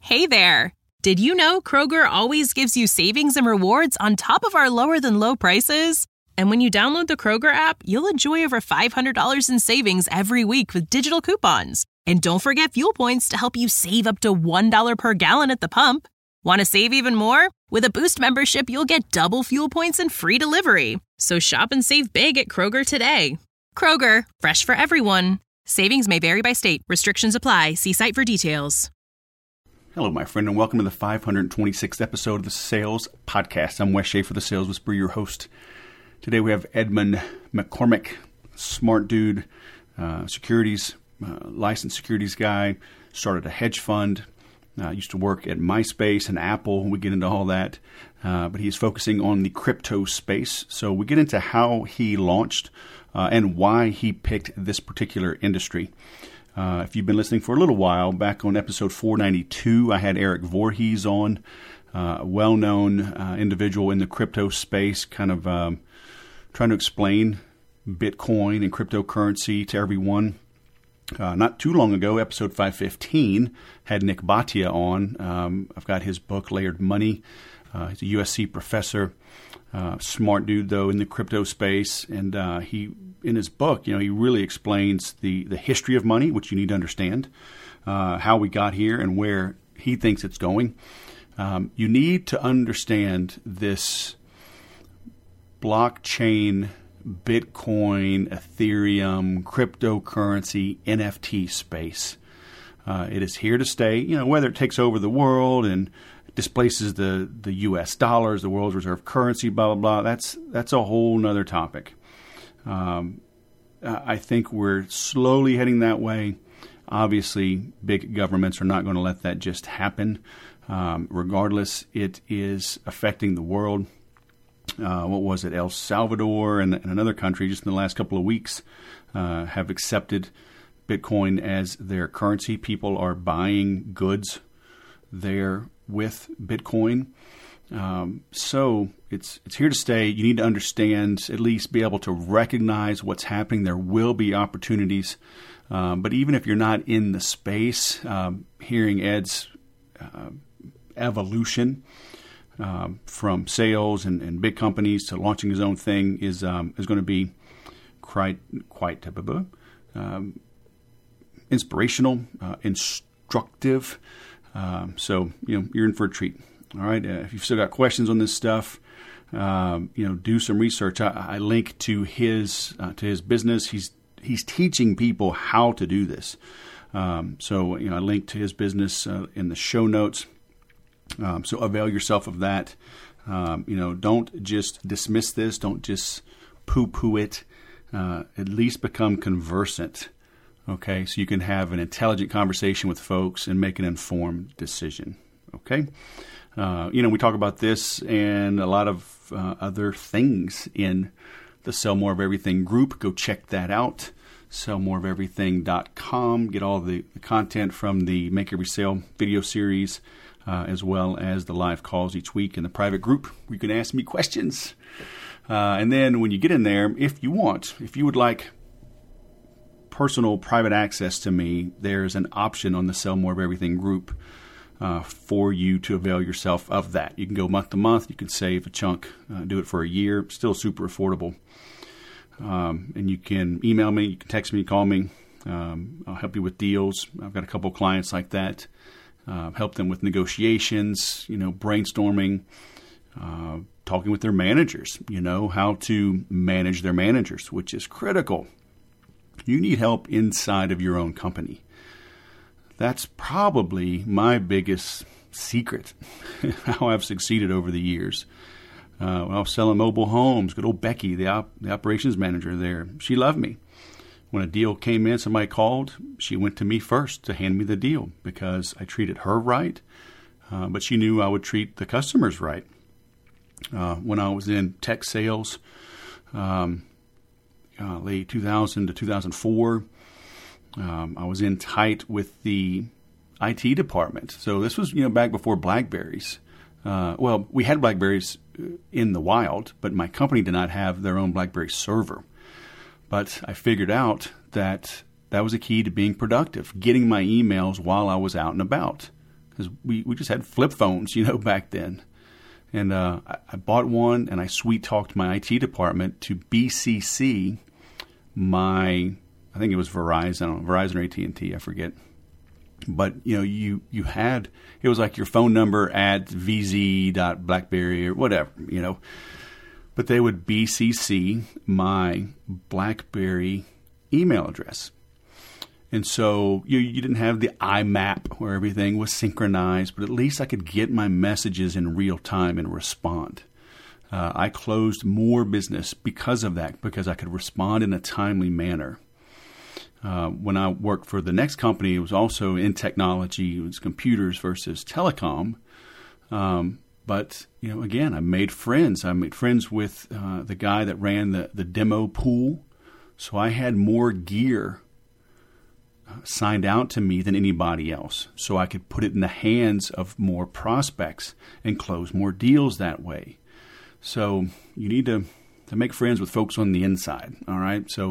Hey there! Did you know Kroger always gives you savings and rewards on top of our lower-than-low prices? And when you download the Kroger app, you'll enjoy over $500 in savings every week with digital coupons. And don't forget fuel points to help you save up to $1 per gallon at the pump. Want to save even more? With a Boost membership, you'll get double fuel points and free delivery. So shop and save big at Kroger today. Kroger, fresh for everyone. Savings may vary by state. Restrictions apply. See site for details. Hello, my friend, and welcome to the 526th episode of the Sales Podcast. I'm Wes Schaefer, the Sales Whisperer, your host. Today we have Edmund McCormick, smart dude, licensed securities guy, started a hedge fund, used to work at MySpace and Apple. We get into all that, but he's focusing on the crypto space. So we get into how he launched and why he picked this particular industry. If you've been listening for a little while, back on episode 492, I had Eric Voorhees on, a well-known individual in the crypto space, kind of trying to explain Bitcoin and cryptocurrency to everyone. Not too long ago, episode 515, had Nick Bhatia on. I've got his book, Layered Money. He's a USC professor, smart dude, though, in the crypto space. And he, in his book, he really explains the history of money, which you need to understand, how we got here and where he thinks it's going. You need to understand this blockchain, Bitcoin, Ethereum, cryptocurrency, NFT space. It is here to stay, whether it takes over the world and displaces the U.S. dollars, the world's reserve currency, blah, blah, blah. That's a whole nother topic. I think we're slowly heading that way. Obviously, big governments are not going to let that just happen. Regardless, it is affecting the world. What was it? El Salvador and another country just in the last couple of weeks have accepted Bitcoin as their currency. People are buying goods there with Bitcoin. So it's here to stay. You need to understand, at least be able to recognize what's happening. There will be opportunities. But even if you're not in the space, hearing Ed's evolution from sales and big companies to launching his own thing is going to be quite inspirational, instructive. So you're in for a treat. All right. If you've still got questions on this stuff, do some research. I link to his business. He's teaching people how to do this. So I link to his business in the show notes. So avail yourself of that. Don't just dismiss this. Don't just poo-poo it. At least become conversant. Okay, so you can have an intelligent conversation with folks and make an informed decision. Okay, we talk about this and a lot of other things in the Sell More of Everything group. Go check that out. sellmoreofeverything.com. Get all the content from the Make Every Sale video series, as well as the live calls each week in the private group where you can ask me questions. And then when you get in there, if you would like personal private access to me, there's an option on the Sell More of Everything group for you to avail yourself of that. You can go month to month. You can save a chunk, do it for a year. Still super affordable. And you can email me, you can text me, call me. I'll help you with deals. I've got a couple of clients like that. Help them with negotiations, brainstorming, talking with their managers, how to manage their managers, which is critical. You need help inside of your own company. That's probably my biggest secret, how I've succeeded over the years. When I was selling mobile homes, good old Becky, the operations manager there, she loved me. When a deal came in, somebody called, she went to me first to hand me the deal because I treated her right, but she knew I would treat the customers right. When I was in tech sales, late 2000 to 2004, I was in tight with the IT department. So this was, back before BlackBerries. We had BlackBerries in the wild, but my company did not have their own BlackBerry server. But I figured out that was a key to being productive, getting my emails while I was out and about. because we just had flip phones, back then. And I bought one, and I sweet talked my IT department to BCC I think it was Verizon or AT&T, I forget. But, you had, it was like your phone number at vz.blackberry or whatever, But they would BCC my BlackBerry email address. And so you didn't have the IMAP where everything was synchronized, but at least I could get my messages in real time and respond. I closed more business because of that, because I could respond in a timely manner. When I worked for the next company, it was also in technology. It was computers versus telecom. But, again, I made friends. I made friends with the guy that ran the demo pool. So I had more gear signed out to me than anybody else. So I could put it in the hands of more prospects and close more deals that way. So you need to make friends with folks on the inside. All right. So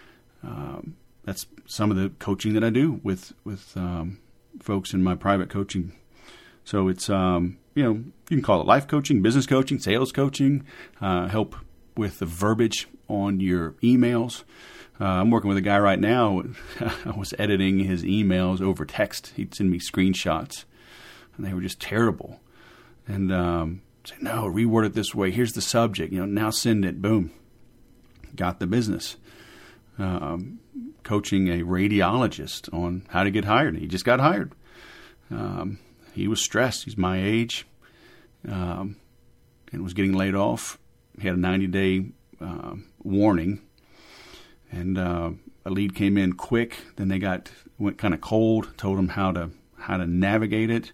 that's some of the coaching that I do with folks in my private coaching. So it's, you can call it life coaching, business coaching, sales coaching, help with the verbiage on your emails. I'm working with a guy right now. I was editing his emails over text. He'd send me screenshots, and they were just terrible. And say, no, reword it this way. Here's the subject. Now send it. Boom. Got the business. Coaching a radiologist on how to get hired. He just got hired. He was stressed. He's my age, and was getting laid off. He had a 90-day warning. And a lead came in quick. Then they went kind of cold. Told them how to navigate it.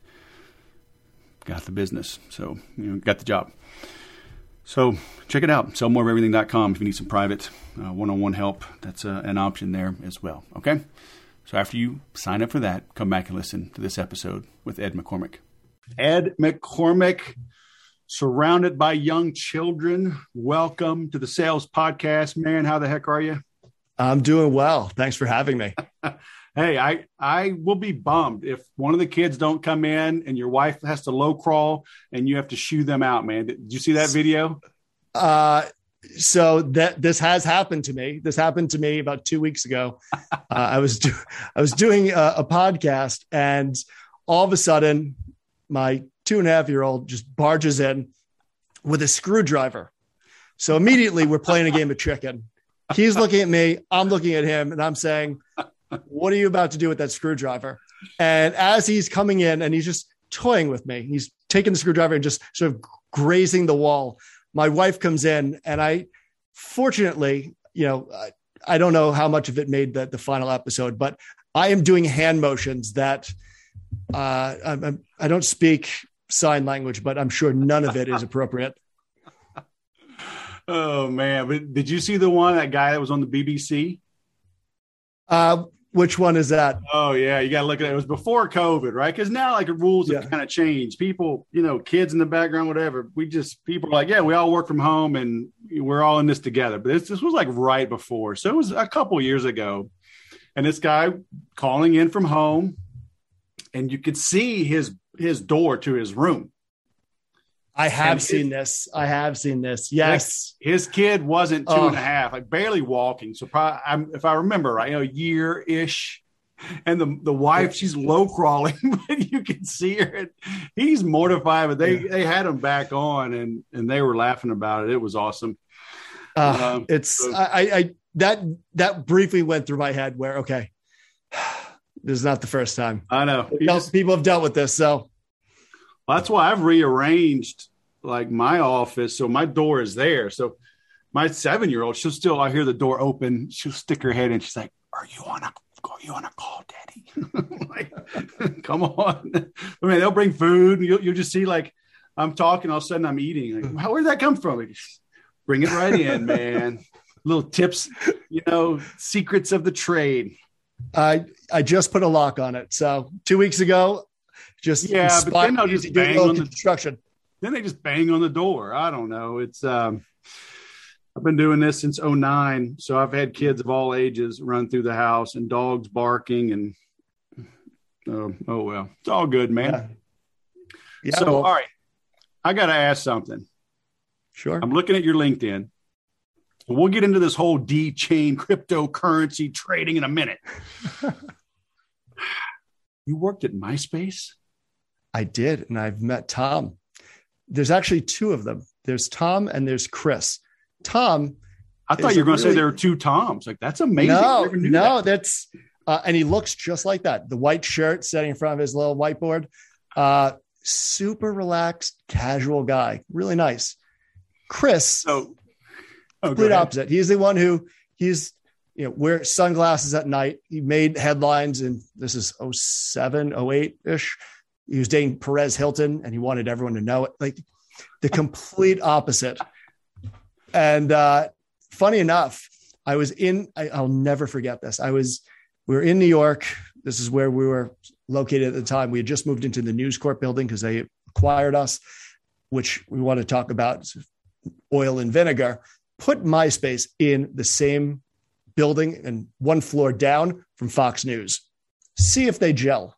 Got the business. So got the job. So check it out. sellmoreofeverything.com if you need some private one-on-one help. That's an option there as well. Okay. So after you sign up for that, come back and listen to this episode with Ed McCormick. Ed McCormick. Surrounded by young children. Welcome to the Sales Podcast, man. How the heck are you? I'm doing well. Thanks for having me. Hey, I will be bummed if one of the kids don't come in and your wife has to low crawl and you have to shoo them out, man. Did you see that video? So this has happened to me. This happened to me about 2 weeks ago. I was doing a podcast, and all of a sudden, my 2.5-year-old just barges in with a screwdriver. So immediately we're playing a game of chicken. He's looking at me, I'm looking at him, and I'm saying, what are you about to do with that screwdriver? And as he's coming in and he's just toying with me, he's taking the screwdriver and just sort of grazing the wall. My wife comes in, and I, fortunately, I don't know how much of it made the final episode, but I am doing hand motions that I don't speak sign language, but I'm sure none of it is appropriate. Oh man. But did you see that guy that was on the BBC? Which one is that? Oh yeah. You got to look at it. It was before COVID, right? Because now the rules have kind of changed. People, kids in the background, whatever. People are like, yeah, we all work from home and we're all in this together. But this was like right before. So it was a couple years ago. And this guy calling in from home, and you could see his door to his room. I have seen this. Yes. His kid wasn't 2.5, like barely walking. So probably, if I remember right, a year-ish. And the wife, she's low crawling, but you can see her. He's mortified, but they had him back on, and they were laughing about it. It was awesome. That briefly went through my head where, okay, this is not the first time. I know. People have dealt with this. So that's why I've rearranged my office. So my door is there. So my 7-year-old, I hear the door open. She'll stick her head in. She's like, are you on a call, Daddy? Come on. I mean, they'll bring food. You'll just see I'm talking. All of a sudden I'm eating. Where'd that come from? Bring it right in, man. Little tips, secrets of the trade. I just put a lock on it. So 2 weeks ago, but then they'll just bang on the construction. Then they just bang on the door. I don't know. It's I've been doing this since 2009, so I've had kids of all ages run through the house and dogs barking and oh well, it's all good, man. Yeah. So, all right, I got to ask something. Sure. I'm looking at your LinkedIn. We'll get into this whole D-chain cryptocurrency trading in a minute. You worked at MySpace? I did, and I've met Tom. There's actually two of them. There's Tom and there's Chris. Tom, I thought you were going to say there were two Toms. Like, that's amazing. No, that's and he looks just like that. The white shirt sitting in front of his little whiteboard. Super relaxed, casual guy. Really nice. Chris, complete opposite. He's the one who wears sunglasses at night. He made headlines, and this is 07, 08-ish. He was dating Perez Hilton, and he wanted everyone to know it. Like the complete opposite. And funny enough, I'll never forget this. We were in New York. This is where we were located at the time. We had just moved into the News Corp building because they acquired us, which we want to talk about, oil and vinegar. Put MySpace in the same building and one floor down from Fox News. See if they gel.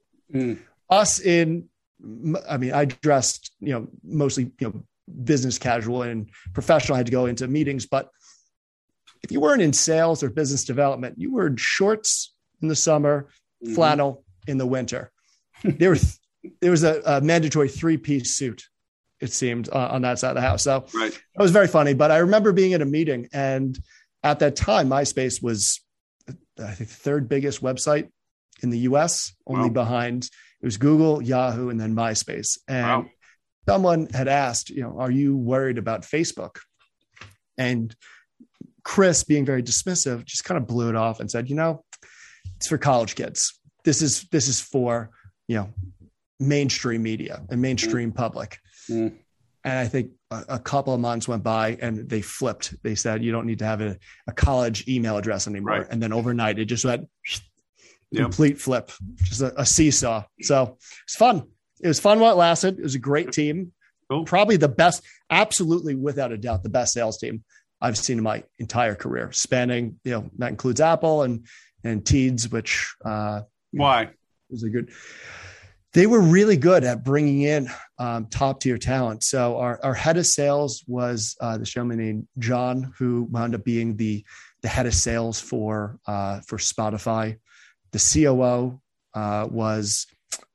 I dressed, mostly, business casual and professional. I had to go into meetings, but if you weren't in sales or business development, you were in shorts in the summer, flannel in the winter. There was a mandatory 3-piece suit, it seemed, on that side of the house. So It was very funny, but I remember being at a meeting, and at that time, MySpace was, I think, the third biggest website in the US, only behind, it was Google, Yahoo, and then MySpace. And someone had asked, are you worried about Facebook? And Chris, being very dismissive, just kind of blew it off and said, it's for college kids. This is for, mainstream media and mainstream public. And I think a couple of months went by and they flipped. They said, you don't need to have a college email address anymore. Right. And then overnight it just went complete flip, just a seesaw. So it's fun. It was fun while it lasted. It was a great team. Cool. Probably the best, absolutely without a doubt, the best sales team I've seen in my entire career, spanning, that includes Apple and Teads, which why was a good. They were really good at bringing in top tier talent. So our head of sales was this gentleman named John, who wound up being the head of sales for Spotify. The COO was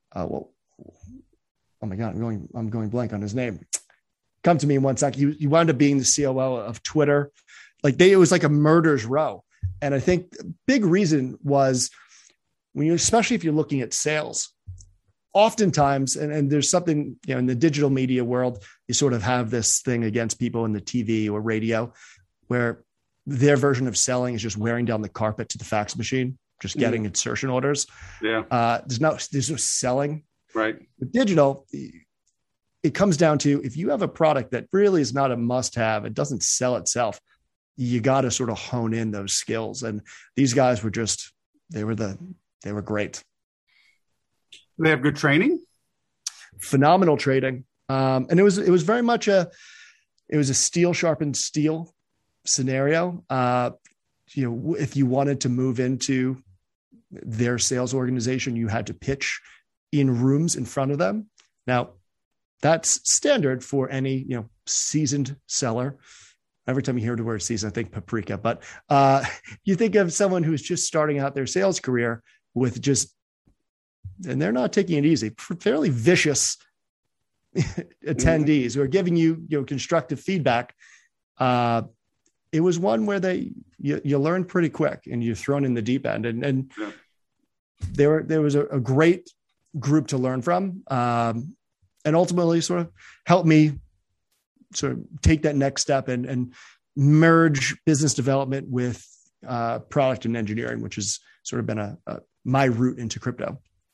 oh my God, I'm going blank on his name. Come to me in 1 sec. You wound up being the COO of Twitter. It was like a murder's row. And I think the big reason was especially if you're looking at sales, oftentimes, and there's something, in the digital media world, you sort of have this thing against people in the TV or radio where their version of selling is just wearing down the carpet to the fax machine, just getting insertion orders. Yeah. There's no selling. Right. With digital, it comes down to, if you have a product that really is not a must-have, it doesn't sell itself, you got to sort of hone in those skills. And these guys were they were great. They have good training, phenomenal trading. And it was very much a steel sharpened steel scenario. If you wanted to move into their sales organization, you had to pitch in rooms in front of them. Now, that's standard for any, seasoned seller. Every time you hear the word seasoned, I think paprika, but you think of someone who's just starting out their sales career with and they're not taking it easy, fairly vicious attendees who are giving you, constructive feedback. It was one where you learn pretty quick and you're thrown in the deep end. And there was a great group to learn from, and ultimately sort of helped me sort of take that next step and merge business development with product and engineering, which has sort of been my route into crypto.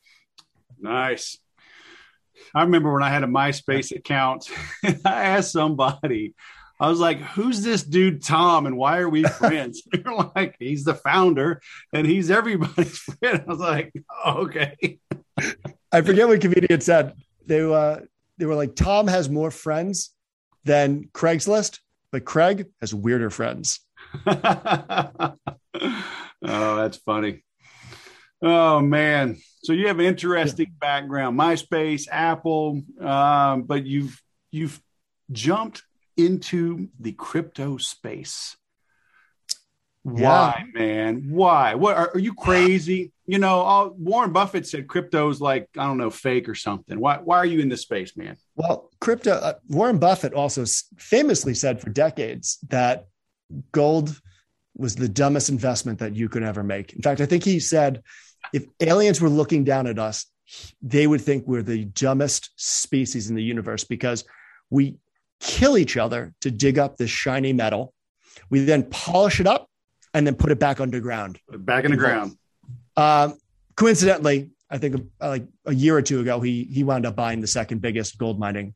Nice. I remember when I had a MySpace account, I asked somebody, I was like, who's this dude, Tom, and why are we friends? They're like, he's the founder and he's everybody's friend. I was like, oh, okay. I forget what comedian said. They were like, Tom has more friends than Craigslist, but Craig has weirder friends. Oh, that's funny. Oh man. So you have an interesting background, MySpace, Apple, but you've jumped into the crypto space. Why, man? Why? What are you crazy? Warren Buffett said crypto's like, I don't know, fake or something. Why are you in this space, man? Well, Warren Buffett also famously said for decades that gold was the dumbest investment that you could ever make. In fact, I think he said if aliens were looking down at us, they would think we're the dumbest species in the universe because we kill each other to dig up this shiny metal. We then polish it up and then put it back underground. Back in the ground. Coincidentally, I think like a year or two ago, he wound up buying the second biggest gold mining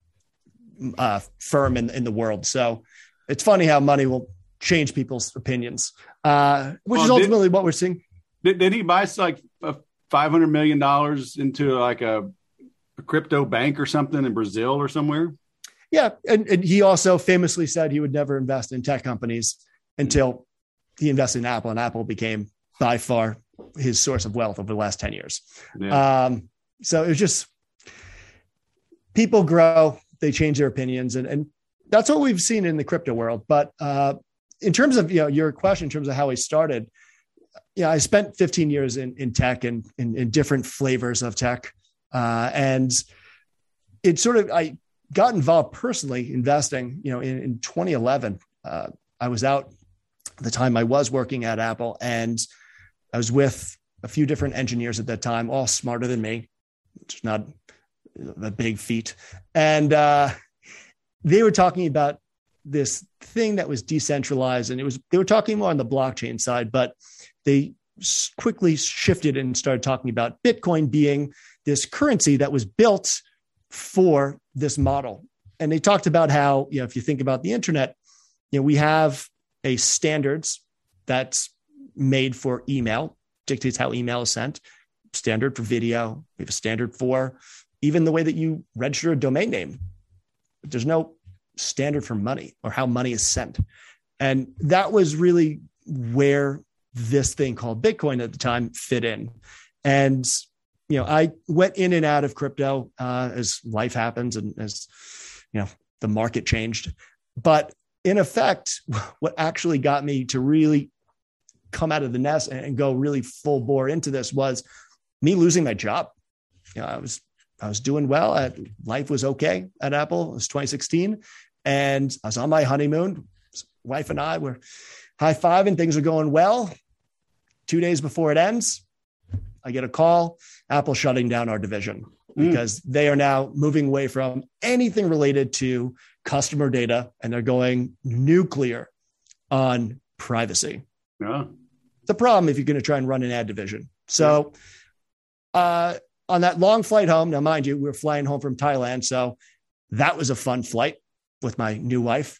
firm in the world. So it's funny how money will change people's opinions, which is ultimately what we're seeing. Did he buy like $500 million into like a crypto bank or something in Brazil or somewhere? Yeah. And he also famously said he would never invest in tech companies until he invested in Apple, and Apple became by far his source of wealth over the last 10 years. Yeah. So it was just people grow, they change their opinions, and that's what we've seen in the crypto world. But in terms of your question, in terms of how he started, I spent 15 years in tech and in different flavors of tech. And it I got involved personally investing, in 2011. I was out at the time I was working at Apple, and I was with a few different engineers at that time, all smarter than me, which is not a big feat. And they were talking about this thing that was decentralized, and they were talking more on the blockchain side, but they quickly shifted and started talking about Bitcoin being this currency that was built for this model. And they talked about how, if you think about the internet, we have a standards that's made for email, dictates how email is sent, standard for video. We have a standard for even the way that you register a domain name. But there's no standard for money or how money is sent. And that was really where this thing called Bitcoin at the time fit in. And, I went in and out of crypto as life happens and as, the market changed. But in effect, what actually got me to really come out of the nest and go really full bore into this was me losing my job. I was doing well. Life was okay at Apple. It was 2016. And I was on my honeymoon. Wife and I were high-fiving. Things are going well. 2 days before it ends, I get a call, Apple shutting down our division because they are now moving away from anything related to customer data, and they're going nuclear on privacy. Yeah. It's a problem if you're going to try and run an ad division. So on that long flight home, now mind you, we were flying home from Thailand, so that was a fun flight with my new wife,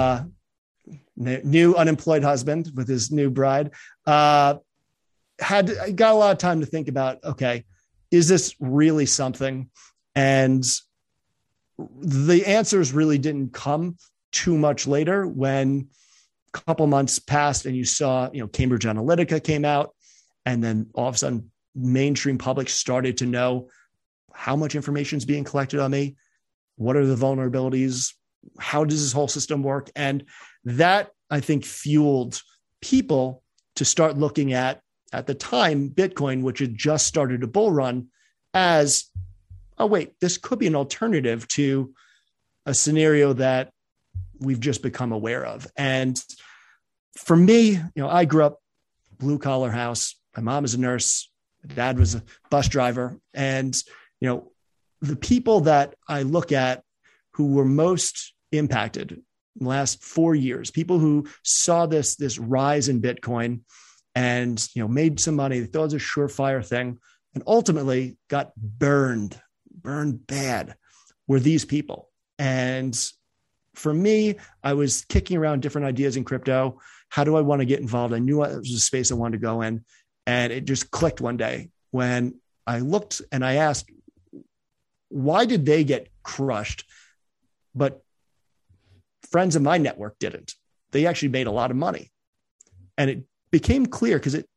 new unemployed husband with his new bride. I got a lot of time to think about, okay, is this really something? And the answers really didn't come too much later when a couple months passed and you saw, Cambridge Analytica came out, and then all of a sudden mainstream public started to know how much information is being collected on me. What are the vulnerabilities? How does this whole system work? And that, I think, fueled people to start looking at the time, Bitcoin, which had just started a bull run, as, oh, wait, this could be an alternative to a scenario that we've just become aware of. And for me, I grew up blue collar house. My mom is a nurse. My dad was a bus driver. And, the people that I look at who were most impacted in the last 4 years, people who saw this rise in Bitcoin and, made some money, they thought it was a surefire thing, and ultimately got burned bad, were these people. And for me, I was kicking around different ideas in crypto. How do I want to get involved? I knew it was a space I wanted to go in. And it just clicked one day when I looked and I asked, why did they get crushed, but friends in my network didn't? They actually made a lot of money. And it became clear because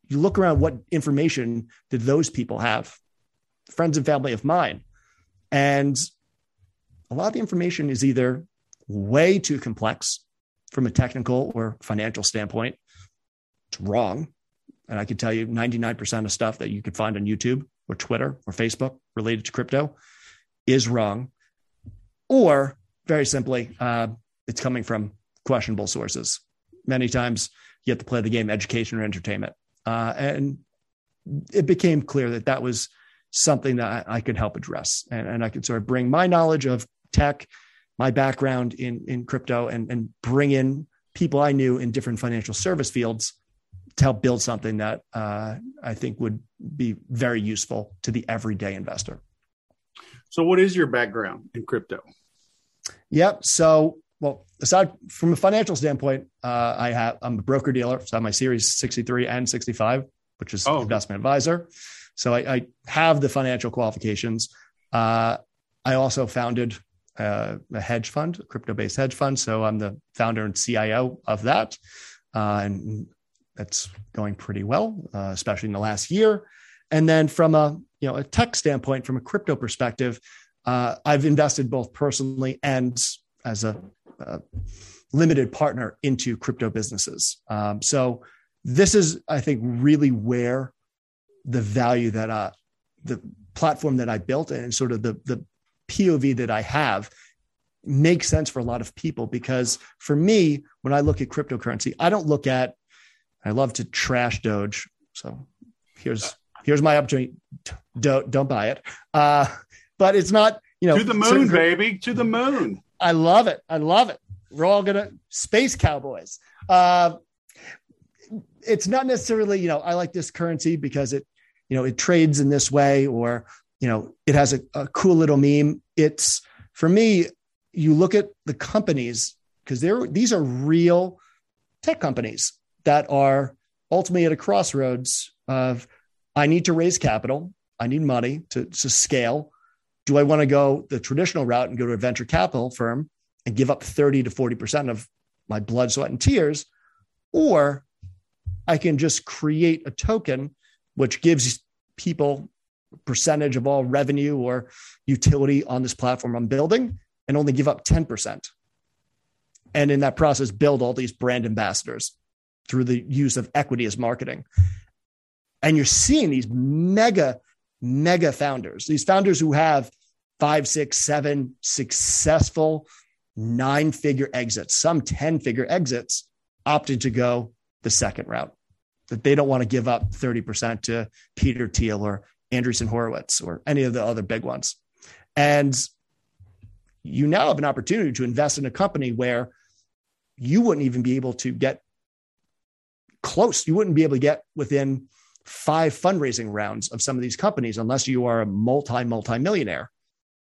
you look around, what information did those people have? Friends and family of mine. And a lot of the information is either way too complex from a technical or financial standpoint. It's wrong. And I can tell you 99% of stuff that you could find on YouTube or Twitter or Facebook related to crypto is wrong. Or very simply, it's coming from questionable sources. Many times you have to play the game education or entertainment. And it became clear that that was something that I could help address. And I could sort of bring my knowledge of tech, my background in crypto, and bring in people I knew in different financial service fields to help build something that I think would be very useful to the everyday investor. So what is your background in crypto? Yep. So, well, aside from a financial standpoint, I'm a broker dealer. So I have my Series 63 and 65, which is investment advisor. So I have the financial qualifications. I also founded a hedge fund, a crypto-based hedge fund. So I'm the founder and CIO of that. And that's going pretty well, especially in the last year. And then from a tech standpoint, from a crypto perspective, I've invested both personally and as a limited partner into crypto businesses. So this is, I think, really where the value that the platform that I built and sort of the POV that I have makes sense for a lot of people. Because for me, when I look at cryptocurrency, I love to trash Doge. So here's my opportunity. Don't buy it. But it's not, to the moon, baby, to the moon. I love it. We're all space cowboys. It's not necessarily, I like this currency because it trades in this way, or, it has a cool little meme. It's, for me, you look at the companies, because these are real tech companies that are ultimately at a crossroads of, I need to raise capital. I need money to scale. Do I want to go the traditional route and go to a venture capital firm and give up 30 to 40% of my blood, sweat, and tears? Or I can just create a token which gives people a percentage of all revenue or utility on this platform I'm building and only give up 10%. And in that process, build all these brand ambassadors through the use of equity as marketing. And you're seeing these mega founders, these founders who have 5, 6, 7 successful 9-figure exits, some 10-figure exits, opted to go the second route, that they don't want to give up 30% to Peter Thiel or Andreessen Horowitz or any of the other big ones. And you now have an opportunity to invest in a company where you wouldn't even be able to get close. You wouldn't be able to get within 5 fundraising rounds of some of these companies unless you are a multi-millionaire.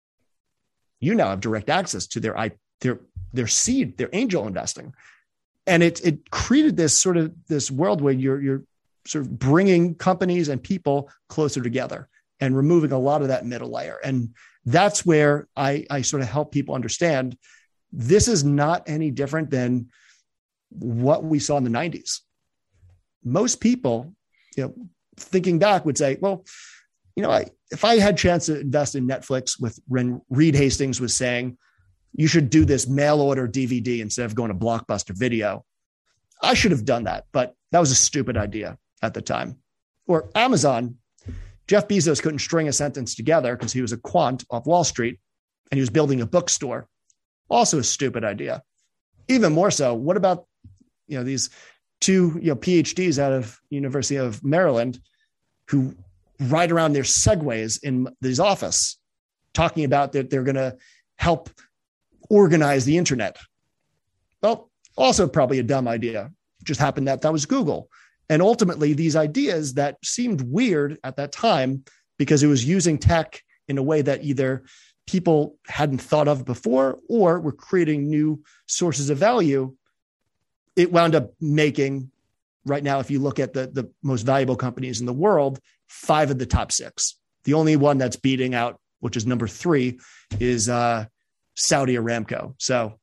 You now have direct access to their seed, their angel investing. And it created this world where you're sort of bringing companies and people closer together and removing a lot of that middle layer. And that's where I sort of help people understand this is not any different than what we saw in the 90s. Most people, thinking back, would say, well, if I had a chance to invest in Netflix when Reed Hastings was saying, you should do this mail order DVD instead of going to Blockbuster Video, I should have done that. But that was a stupid idea at the time. Or Amazon, Jeff Bezos couldn't string a sentence together because he was a quant off Wall Street and he was building a bookstore. Also a stupid idea. Even more so, what about, these 2, PhDs out of University of Maryland who ride around their Segways in this office talking about that they're going to help organize the internet? Well, also probably a dumb idea. It just happened that was Google. And ultimately, these ideas that seemed weird at that time because it was using tech in a way that either people hadn't thought of before or were creating new sources of value, it wound up making, right now, if you look at the most valuable companies in the world, 5 of the top 6. The only one that's beating out, which is number 3, is Saudi Aramco. So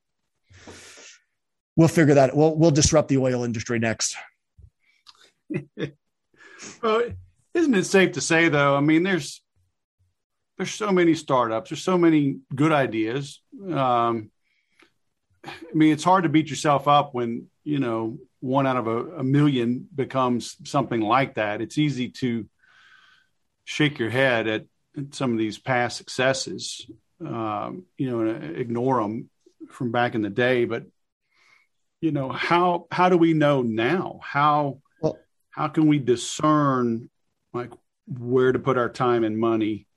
we'll figure that. We'll disrupt the oil industry next. Well, isn't it safe to say, though? I mean, there's so many startups. There's so many good ideas. I mean, it's hard to beat yourself up when, one out of a million becomes something like that. It's easy to shake your head at some of these past successes, and ignore them from back in the day. But, how do we know now? How can we discern like where to put our time and money?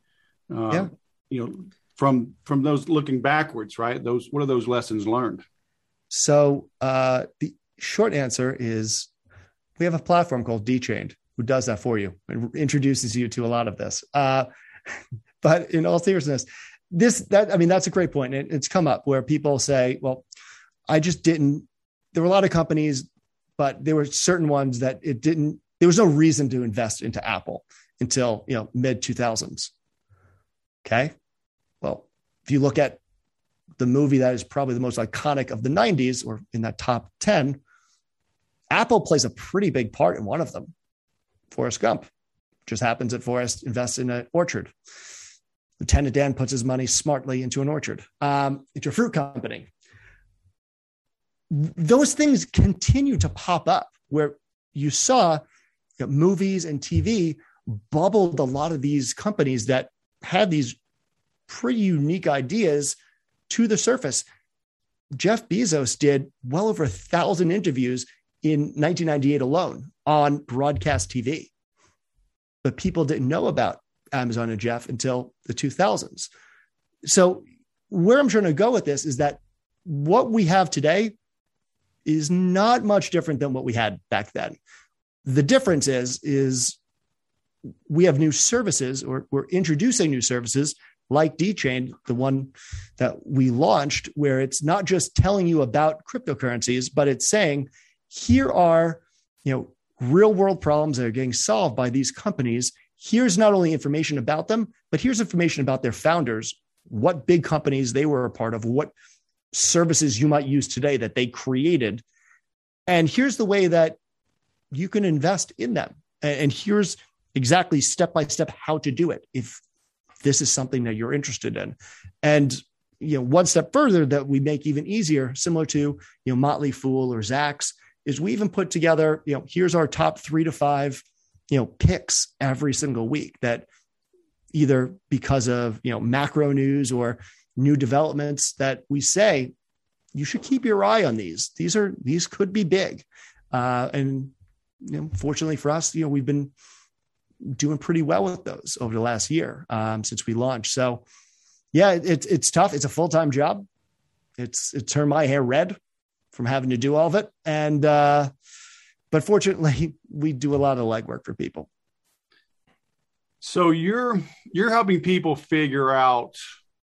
From those looking backwards, right? What are those lessons learned? So the short answer is we have a platform called Dchained who does that for you and introduces you to a lot of this. But in all seriousness, that's a great point. It's come up where people say, well, there were a lot of companies, but there were certain ones that there was no reason to invest into Apple until, mid 2000s. Okay. Well, if you look at the movie that is probably the most iconic of the 90s or in that top 10, Apple plays a pretty big part in one of them. Forrest Gump. Just happens that Forrest invests in an orchard. Lieutenant Dan puts his money smartly into an orchard, into a fruit company. Those things continue to pop up where you saw movies and TV bubbled a lot of these companies that had these pretty unique ideas to the surface. Jeff Bezos did well over 1,000 interviews in 1998 alone on broadcast TV. But people didn't know about Amazon and Jeff until the 2000s. So where I'm trying to go with this is that what we have today is not much different than what we had back then. The difference is we have new services, or we're introducing new services like Dchained, the one that we launched, where it's not just telling you about cryptocurrencies, but it's saying, here are, real world problems that are getting solved by these companies. Here's not only information about them, but here's information about their founders, what big companies they were a part of, what services you might use today that they created. And here's the way that you can invest in them. And here's exactly step-by-step how to do it if this is something that you're interested in. And, one step further that we make even easier, similar to, Motley Fool or Zacks, is we even put together, here's our top 3 to 5, picks every single week that either because of, macro news or new developments that we say, you should keep your eye on these. These could be big. And, fortunately for us, we've been doing pretty well with those over the last year since we launched. So yeah, it's tough. It's a full-time job. It turned my hair red from having to do all of it. And, but fortunately we do a lot of legwork for people. So you're helping people figure out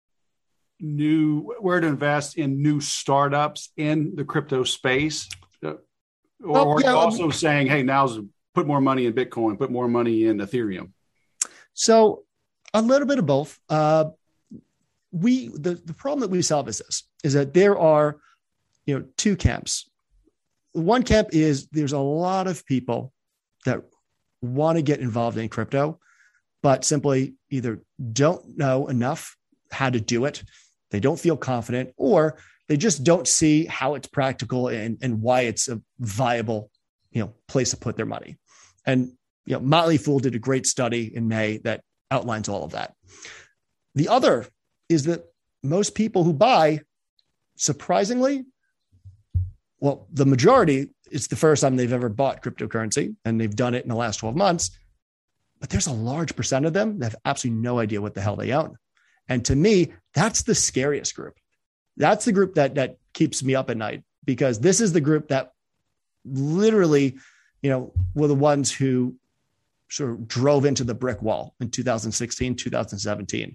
where to invest in new startups in the crypto space, or also saying, hey, now's put more money in Bitcoin, put more money in Ethereum. So a little bit of both. The problem that we solve is that there are, two camps. One camp is there's a lot of people that want to get involved in crypto, but simply either don't know enough how to do it. They don't feel confident, or they just don't see how it's practical and why it's a viable, place to put their money. And, Motley Fool did a great study in May that outlines all of that. The other is that most people who buy, surprisingly, well, the majority, it's the first time they've ever bought cryptocurrency, and they've done it in the last 12 months. But there's a large percent of them that have absolutely no idea what the hell they own. And to me, that's the scariest group. That's the group that keeps me up at night, because this is the group that literally, were the ones who sort of drove into the brick wall in 2016, 2017.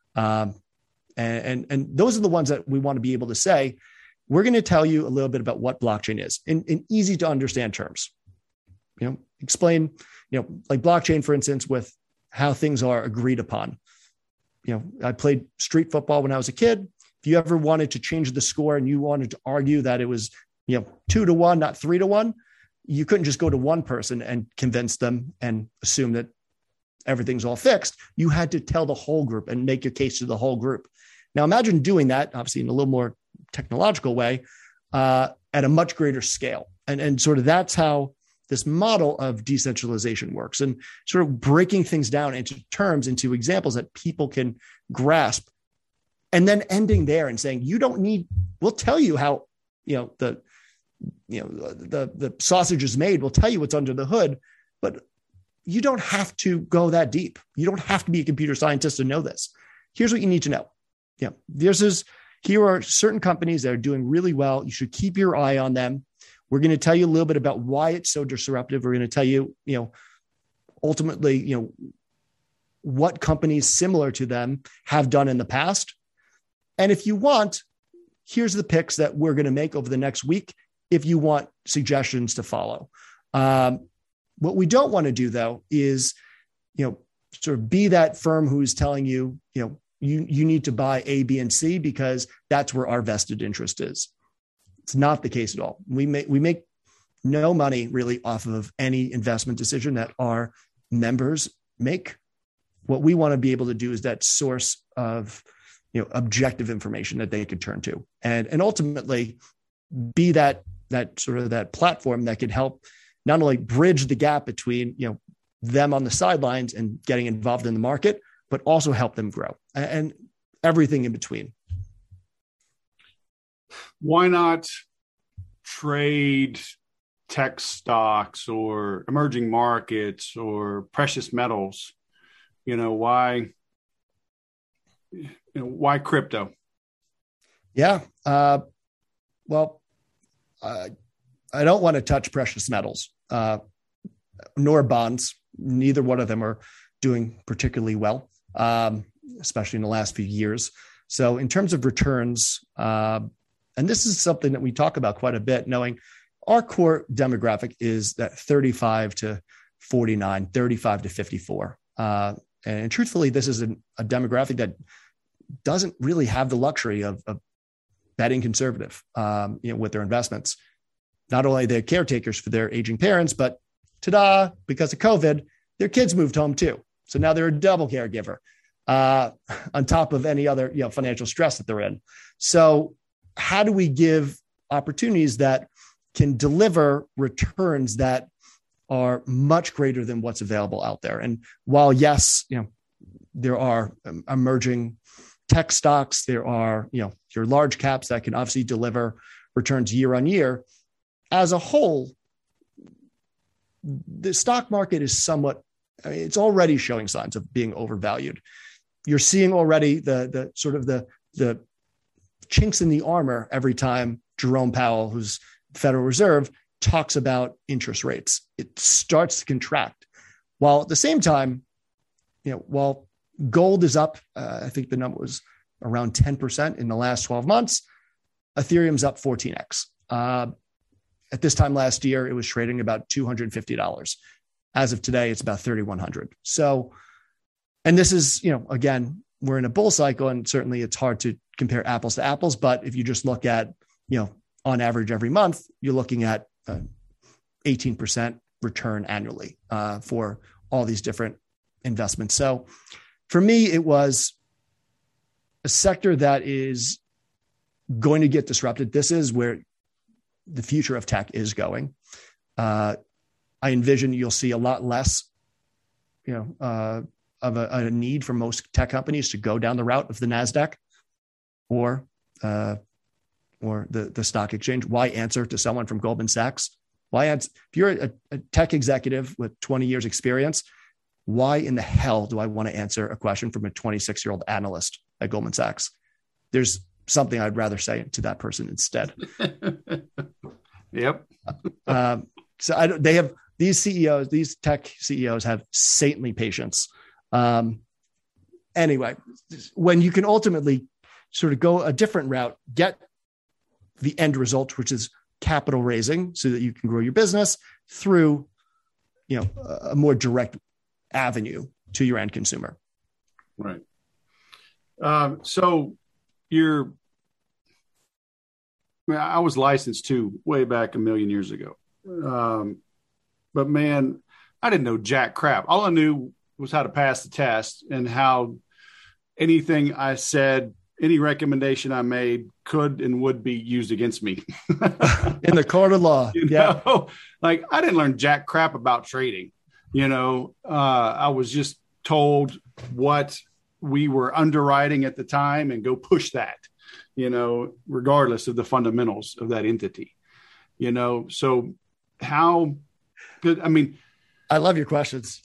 And those are the ones that we want to be able to say, we're going to tell you a little bit about what blockchain is in easy to understand terms. Explain, like blockchain, for instance, with how things are agreed upon. I played street football when I was a kid. If you ever wanted to change the score and you wanted to argue that it was, 2-1, not 3-1, you couldn't just go to one person and convince them and assume that everything's all fixed. You had to tell the whole group and make your case to the whole group. Now imagine doing that, obviously in a little more technological way, at a much greater scale. And sort of that's how this model of decentralization works, and sort of breaking things down into terms, into examples that people can grasp, and then ending there and saying, you don't need, we'll tell you how, the sausage is made. We'll tell you what's under the hood, but you don't have to go that deep. You don't have to be a computer scientist to know this. Here's what you need to know. Here are certain companies that are doing really well. You should keep your eye on them. We're going to tell you a little bit about why it's so disruptive. We're going to tell you, ultimately, what companies similar to them have done in the past. And if you want, here's the picks that we're going to make over the next week if you want suggestions to follow. What we don't want to do, though, is, sort of be that firm who's telling you, you need to buy A, B, and C because that's where our vested interest is. It's not the case at all. We make no money really off of any investment decision that our members make. What we want to be able to do is that source of, objective information that they could turn to, and ultimately be that sort of that platform that could help not only bridge the gap between, them on the sidelines and getting involved in the market, but also help them grow and everything in between. Why not trade tech stocks or emerging markets or precious metals? Why crypto? Yeah. Well, I don't want to touch precious metals, nor bonds. Neither one of them are doing particularly well, especially in the last few years. So in terms of returns, and this is something that we talk about quite a bit, knowing our core demographic is that 35 to 49, 35 to 54. And truthfully, this is a demographic that doesn't really have the luxury of betting conservative, with their investments. Not only are they caretakers for their aging parents, but because of COVID, their kids moved home too. So now they're a double caregiver on top of any other financial stress that they're in. So how do we give opportunities that can deliver returns that are much greater than what's available out there? And while, yes, there are emerging tech stocks, there are, your large caps that can obviously deliver returns year on year. As a whole, the stock market is somewhat, it's already showing signs of being overvalued. You're seeing already the sort of the chinks in the armor every time Jerome Powell, who's the Federal Reserve, talks about interest rates. It starts to contract. While at the same time, while gold is up, I think the number was around 10% in the last 12 months, Ethereum's up 14x. At this time last year, it was trading about $250. As of today, it's about $3,100. So, and this is, again, we're in a bull cycle, and certainly it's hard to compare apples to apples. But if you just look at, on average every month, you're looking at 18% return annually for all these different investments. So for me, it was a sector that is going to get disrupted. This is where the future of tech is going. I envision you'll see a lot less, of a need for most tech companies to go down the route of the NASDAQ or the stock exchange. Why answer to someone from Goldman Sachs? Why answer? If you're a tech executive with 20 years experience, why in the hell do I want to answer a question from a 26-year-old analyst at Goldman Sachs? There's something I'd rather say to that person instead. Yep. So they have these CEOs, these tech CEOs have saintly patience. Anyway, when you can ultimately sort of go a different route, get the end result, which is capital raising so that you can grow your business through, a more direct avenue to your end consumer. Right. So I was licensed too way back a million years ago. but man, I didn't know jack crap. All I knew was how to pass the test and how anything I said, any recommendation I made could and would be used against me in the court of law. Like I didn't learn jack crap about trading. I was just told what we were underwriting at the time and go push that, regardless of the fundamentals of that entity, so how good, I love your questions.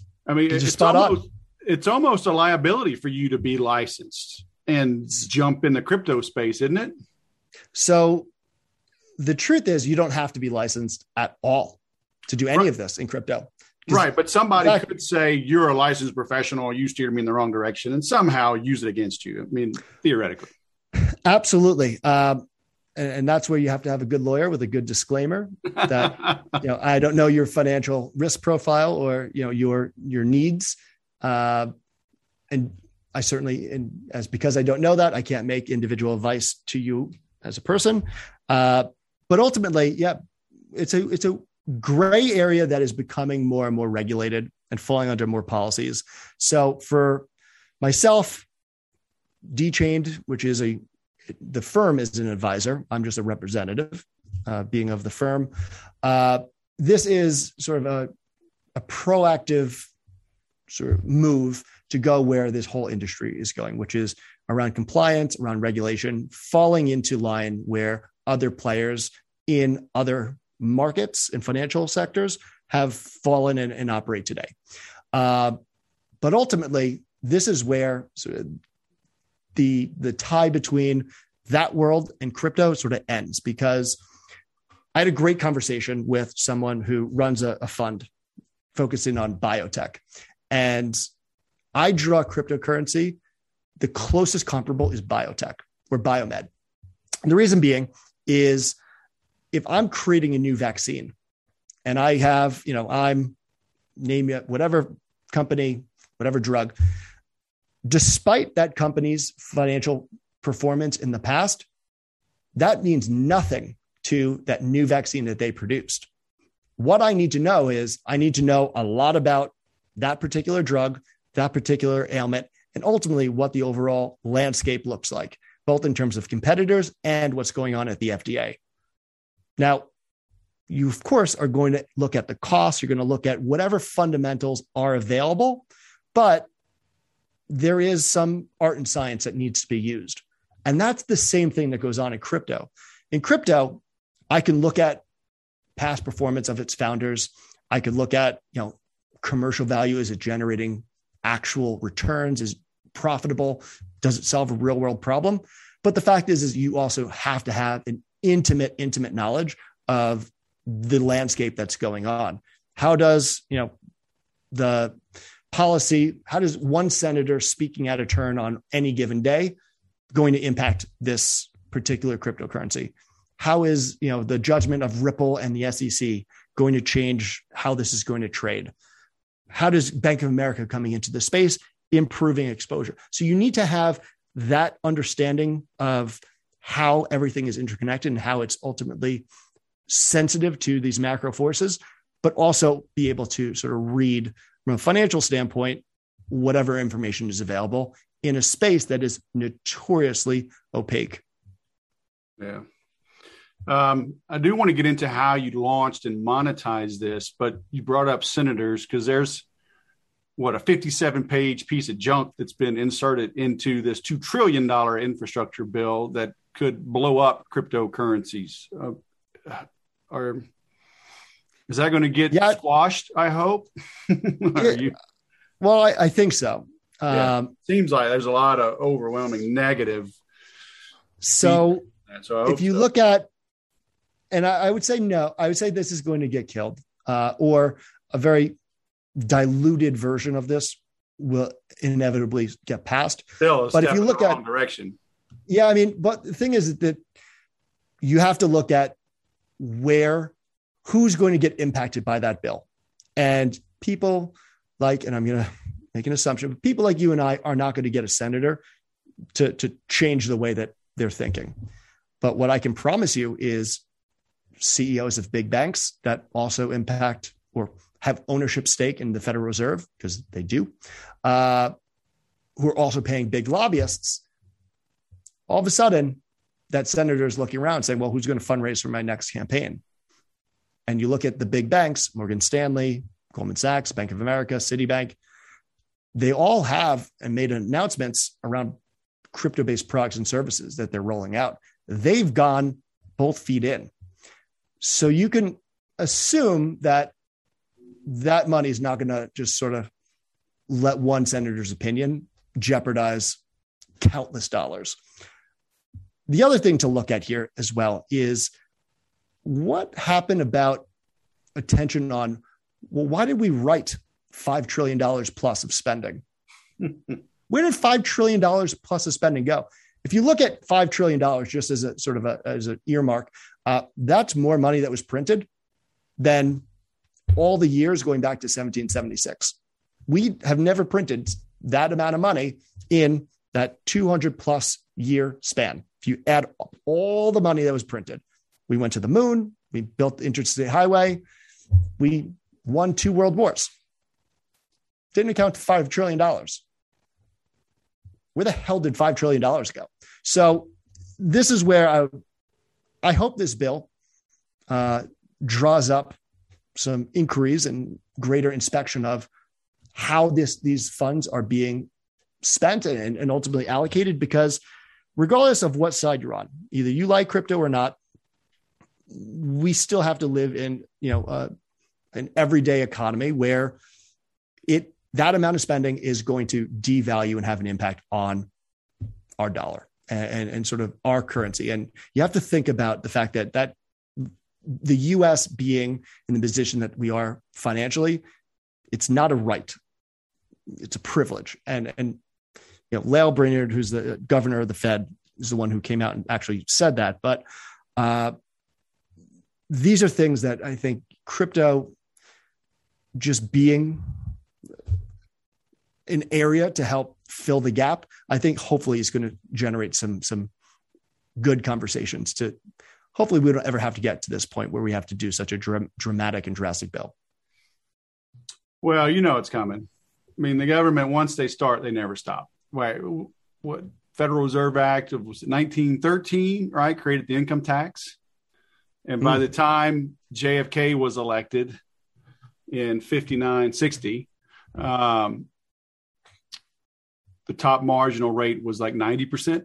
It's almost a liability for you to be licensed and jump in the crypto space, isn't it? So the truth is you don't have to be licensed at all to do any of this in crypto. Right. But somebody could say you're a licensed professional, you steered me in the wrong direction and somehow use it against you. Theoretically. Absolutely. And that's where you have to have a good lawyer with a good disclaimer that, I don't know your financial risk profile or, your needs. And I certainly, because I don't know that, I can't make individual advice to you as a person. But ultimately, it's a gray area that is becoming more and more regulated and falling under more policies. So for myself, D-Chained, which is the firm is an advisor. I'm just a representative, being of the firm. This is sort of a proactive sort of move to go where this whole industry is going, which is around compliance, around regulation, falling into line where other players in other markets and financial sectors have fallen and operate today. But ultimately, this is where sort of the tie between that world and crypto sort of ends, because I had a great conversation with someone who runs a fund focusing on biotech. And I draw cryptocurrency. The closest comparable is biotech or biomed. And the reason being is if I'm creating a new vaccine and I have, I'm name it, whatever company, whatever drug, despite that company's financial performance in the past, that means nothing to that new vaccine that they produced. What I need to know is I need to know a lot about that particular drug, that particular ailment, and ultimately what the overall landscape looks like, both in terms of competitors and what's going on at the FDA. Now, you, of course, are going to look at the costs. You're going to look at whatever fundamentals are available, but there is some art and science that needs to be used. And that's the same thing that goes on in crypto. In crypto, I can look at past performance of its founders. I could look at, commercial value. Is it generating actual returns? Is it profitable? Does it solve a real world problem? But the fact is you also have to have an intimate knowledge of the landscape that's going on. How does, the policy, how does one senator speaking at a turn on any given day going to impact this particular cryptocurrency? How is, the judgment of Ripple and the SEC going to change how this is going to trade? How does Bank of America coming into the space improving exposure? So you need to have that understanding of how everything is interconnected and how it's ultimately sensitive to these macro forces, but also be able to sort of read from a financial standpoint, whatever information is available in a space that is notoriously opaque. Yeah. I do want to get into how you launched and monetized this, but you brought up senators because there's a 57-page piece of junk that's been inserted into this $2 trillion infrastructure bill that could blow up cryptocurrencies. Is that going to get squashed, I hope? Well, I think so. Seems like there's a lot of overwhelming negative. So if you look at, and I would say no, I would say this is going to get killed, or a very diluted version of this will inevitably get passed. Still, but if you look at direction, but the thing is that you have to look at who's going to get impacted by that bill, and people like, and I'm going to make an assumption, but people like you and I are not going to get a senator to change the way that they're thinking. But what I can promise you is CEOs of big banks that also impact or have ownership stake in the Federal Reserve, because they do, who are also paying big lobbyists, all of a sudden that senator is looking around saying, well, who's going to fundraise for my next campaign? And you look at the big banks, Morgan Stanley, Goldman Sachs, Bank of America, Citibank, they all have and made announcements around crypto-based products and services that they're rolling out. They've gone both feet in. So you can assume that that money is not going to just sort of let one senator's opinion jeopardize countless dollars. The other thing to look at here as well is what happened about attention on, well, why did we write $5 trillion plus of spending? Where did $5 trillion plus of spending go? If you look at $5 trillion just as a sort of as an earmark, that's more money that was printed than all the years going back to 1776. We have never printed that amount of money in that 200 plus year span. If you add up all the money that was printed, we went to the moon, we built the interstate highway, we won 2 world wars. Didn't account to $5 trillion. Where the hell did $5 trillion go? So this is where I hope this bill draws up some inquiries and greater inspection of how these funds are being spent and ultimately allocated, because regardless of what side you're on, either you like crypto or not, we still have to live in an everyday economy where that amount of spending is going to devalue and have an impact on our dollar and sort of our currency. And you have to think about the fact that the U.S. being in the position that we are financially, it's not a right, it's a privilege. And Lael Brainard, who's the governor of the Fed, is the one who came out and actually said that. But these are things that I think crypto just being an area to help fill the gap, I think hopefully is going to generate some good conversations to hopefully we don't ever have to get to this point where we have to do such a dramatic and drastic bill. Well, it's coming. I mean, the government, once they start, they never stop. Right? What Federal Reserve Act of 1913, right, created the income tax. And by the time JFK was elected in 59-60, the top marginal rate was like 90%.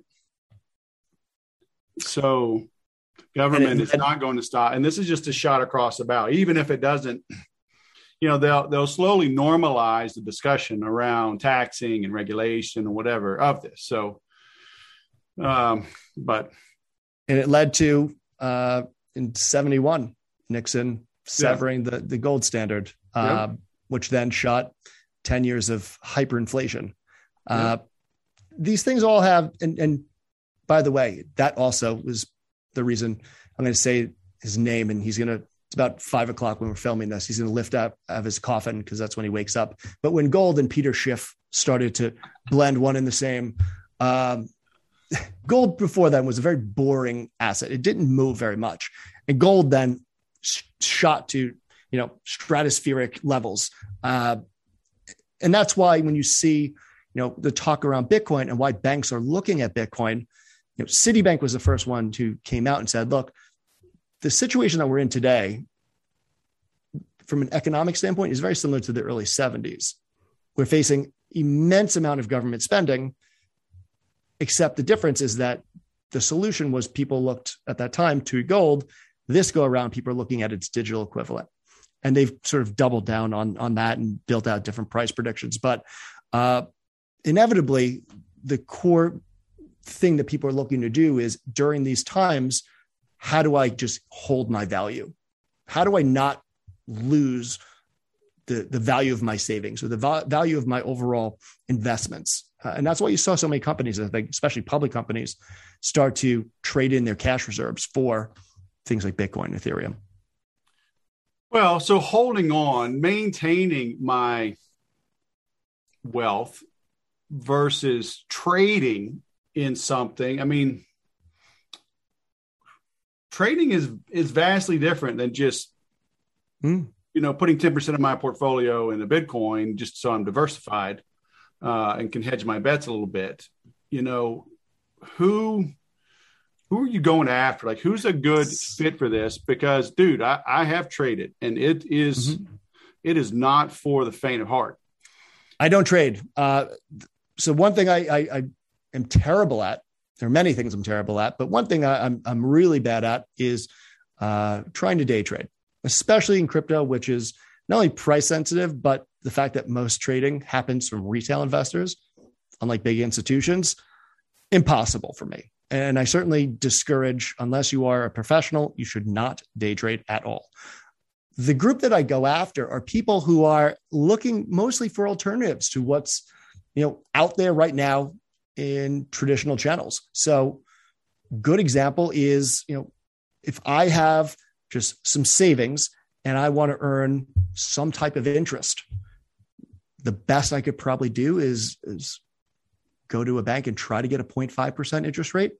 So government is not going to stop. And this is just a shot across the bow. Even if it doesn't, they'll slowly normalize the discussion around taxing and regulation and whatever of this. So, and it led to, in 71, Nixon severing the gold standard, which then shot 10 years of hyperinflation. These things all have, and by the way, that also was the reason I'm going to say his name, and it's about 5:00 when we're filming this, he's going to lift up out of his coffin because that's when he wakes up. But when gold and Peter Schiff started to blend one in the same, gold before then was a very boring asset. It didn't move very much. And gold then shot to, stratospheric levels. And that's why when you see, the talk around Bitcoin and why banks are looking at Bitcoin, Citibank was the first one who came out and said, look, the situation that we're in today, from an economic standpoint, is very similar to the early 70s. We're facing immense amount of government spending, except the difference is that the solution was people looked at that time to gold. This go around, people are looking at its digital equivalent. And they've sort of doubled down on that and built out different price predictions. But inevitably, the core thing that people are looking to do is during these times, how do I just hold my value? How do I not lose the value of my savings or the value of my overall investments? And that's why you saw so many companies, I think, especially public companies, start to trade in their cash reserves for things like Bitcoin and Ethereum. Well, so holding on, maintaining my wealth versus trading in something. I mean, trading is vastly different than just putting 10% of my portfolio in a Bitcoin just so I'm diversified and can hedge my bets a little bit. Who are you going after? Like, who's a good fit for this? Because, dude, I have traded, and it is not for the faint of heart. I don't trade. So one thing I am terrible at, there are many things I'm terrible at, but one thing I'm really bad at is trying to day trade, especially in crypto, which is not only price sensitive, but the fact that most trading happens from retail investors, unlike big institutions. Impossible for me. And I certainly discourage, unless you are a professional, you should not day trade at all. The group that I go after are people who are looking mostly for alternatives to what's, out there right now in traditional channels. So good example is, if I have just some savings and I want to earn some type of interest, the best I could probably do is go to a bank and try to get a 0.5% interest rate.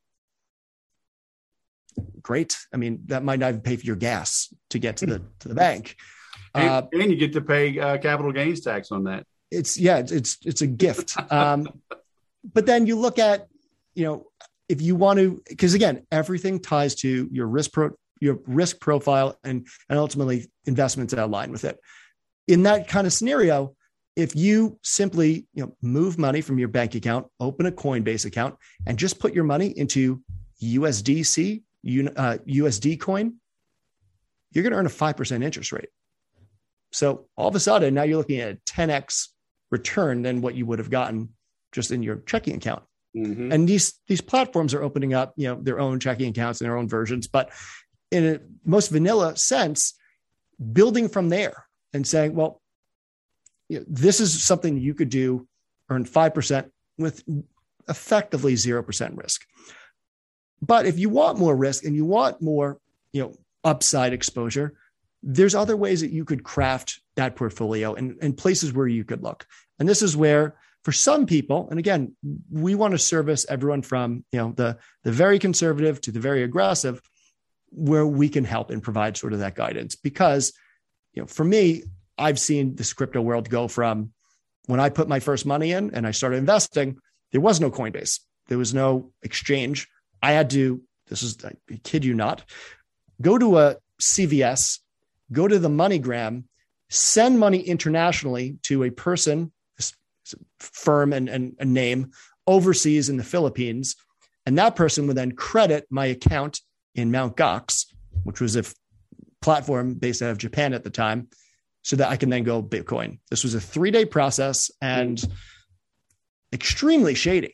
Great. I mean, that might not even pay for your gas to get to the bank. And you get to pay capital gains tax on that. It's a gift. But then you look at, if you want to, because again, everything ties to your risk profile and ultimately investments that align with it. In that kind of scenario, if you simply, move money from your bank account, open a Coinbase account, and just put your money into USDC, USD coin, you're going to earn a 5% interest rate. So all of a sudden, now you're looking at a 10x return than what you would have gotten just in your checking account. Mm-hmm. And these platforms are opening up, their own checking accounts and their own versions, but in a most vanilla sense, building from there and saying, well, this is something you could do, earn 5% with effectively 0% risk. But if you want more risk and you want more, upside exposure, there's other ways that you could craft that portfolio and places where you could look. And this is where, for some people, and again, we want to service everyone from, the very conservative to the very aggressive, where we can help and provide sort of that guidance. Because, for me, I've seen this crypto world go from when I put my first money in and I started investing, there was no Coinbase. There was no exchange. I had to, I kid you not, go to a CVS, go to the MoneyGram, send money internationally to a person, firm and a name overseas in the Philippines. And that person would then credit my account in Mt. Gox, which was a platform based out of Japan at the time, so that I can then go Bitcoin. This was a 3-day process and extremely shady.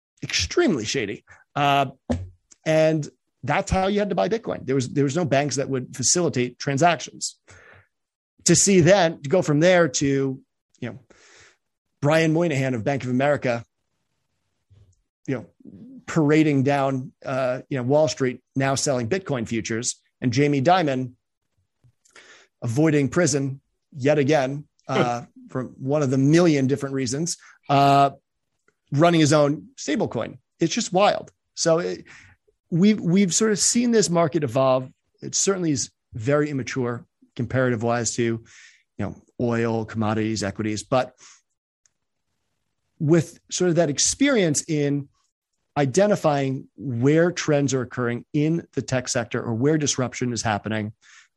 And that's how you had to buy Bitcoin. There was no banks that would facilitate transactions. To go from there to, Brian Moynihan of Bank of America, parading down, Wall Street, now selling Bitcoin futures, and Jamie Dimon avoiding prison yet again, for one of the million different reasons, running his own stablecoin. It's just wild. So we've sort of seen this market evolve. It certainly is very immature comparative wise to, oil, commodities, equities, but with sort of that experience in identifying where trends are occurring in the tech sector or where disruption is happening,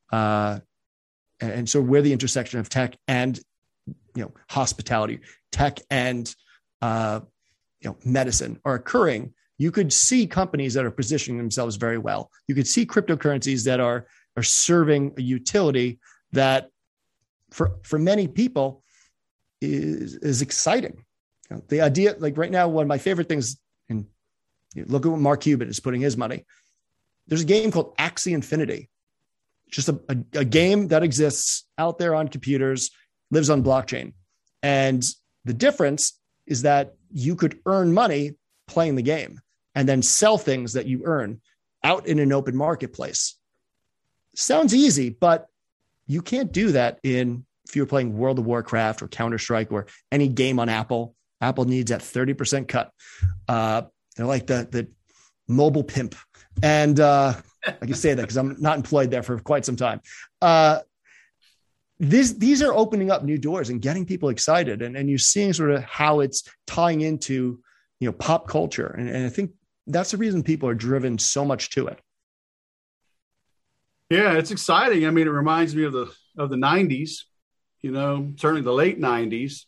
and so where the intersection of tech and, hospitality, tech and, medicine are occurring, you could see companies that are positioning themselves very well. You could see cryptocurrencies that are serving a utility that for many people is exciting. The idea, like right now, one of my favorite things, and look at what Mark Cuban is putting his money. There's a game called Axie Infinity. Just a game that exists out there on computers, lives on blockchain. And the difference is that you could earn money playing the game and then sell things that you earn out in an open marketplace. Sounds easy, but you can't do that if you're playing World of Warcraft or Counter-Strike or any game on Apple. Apple needs that 30% cut. They're like the mobile pimp. And I can say that because I'm not employed there for quite some time. these are opening up new doors and getting people excited. And you're seeing sort of how it's tying into, pop culture. And I think that's the reason people are driven so much to it. Yeah, it's exciting. I mean, it reminds me of the 90s, certainly the late 90s.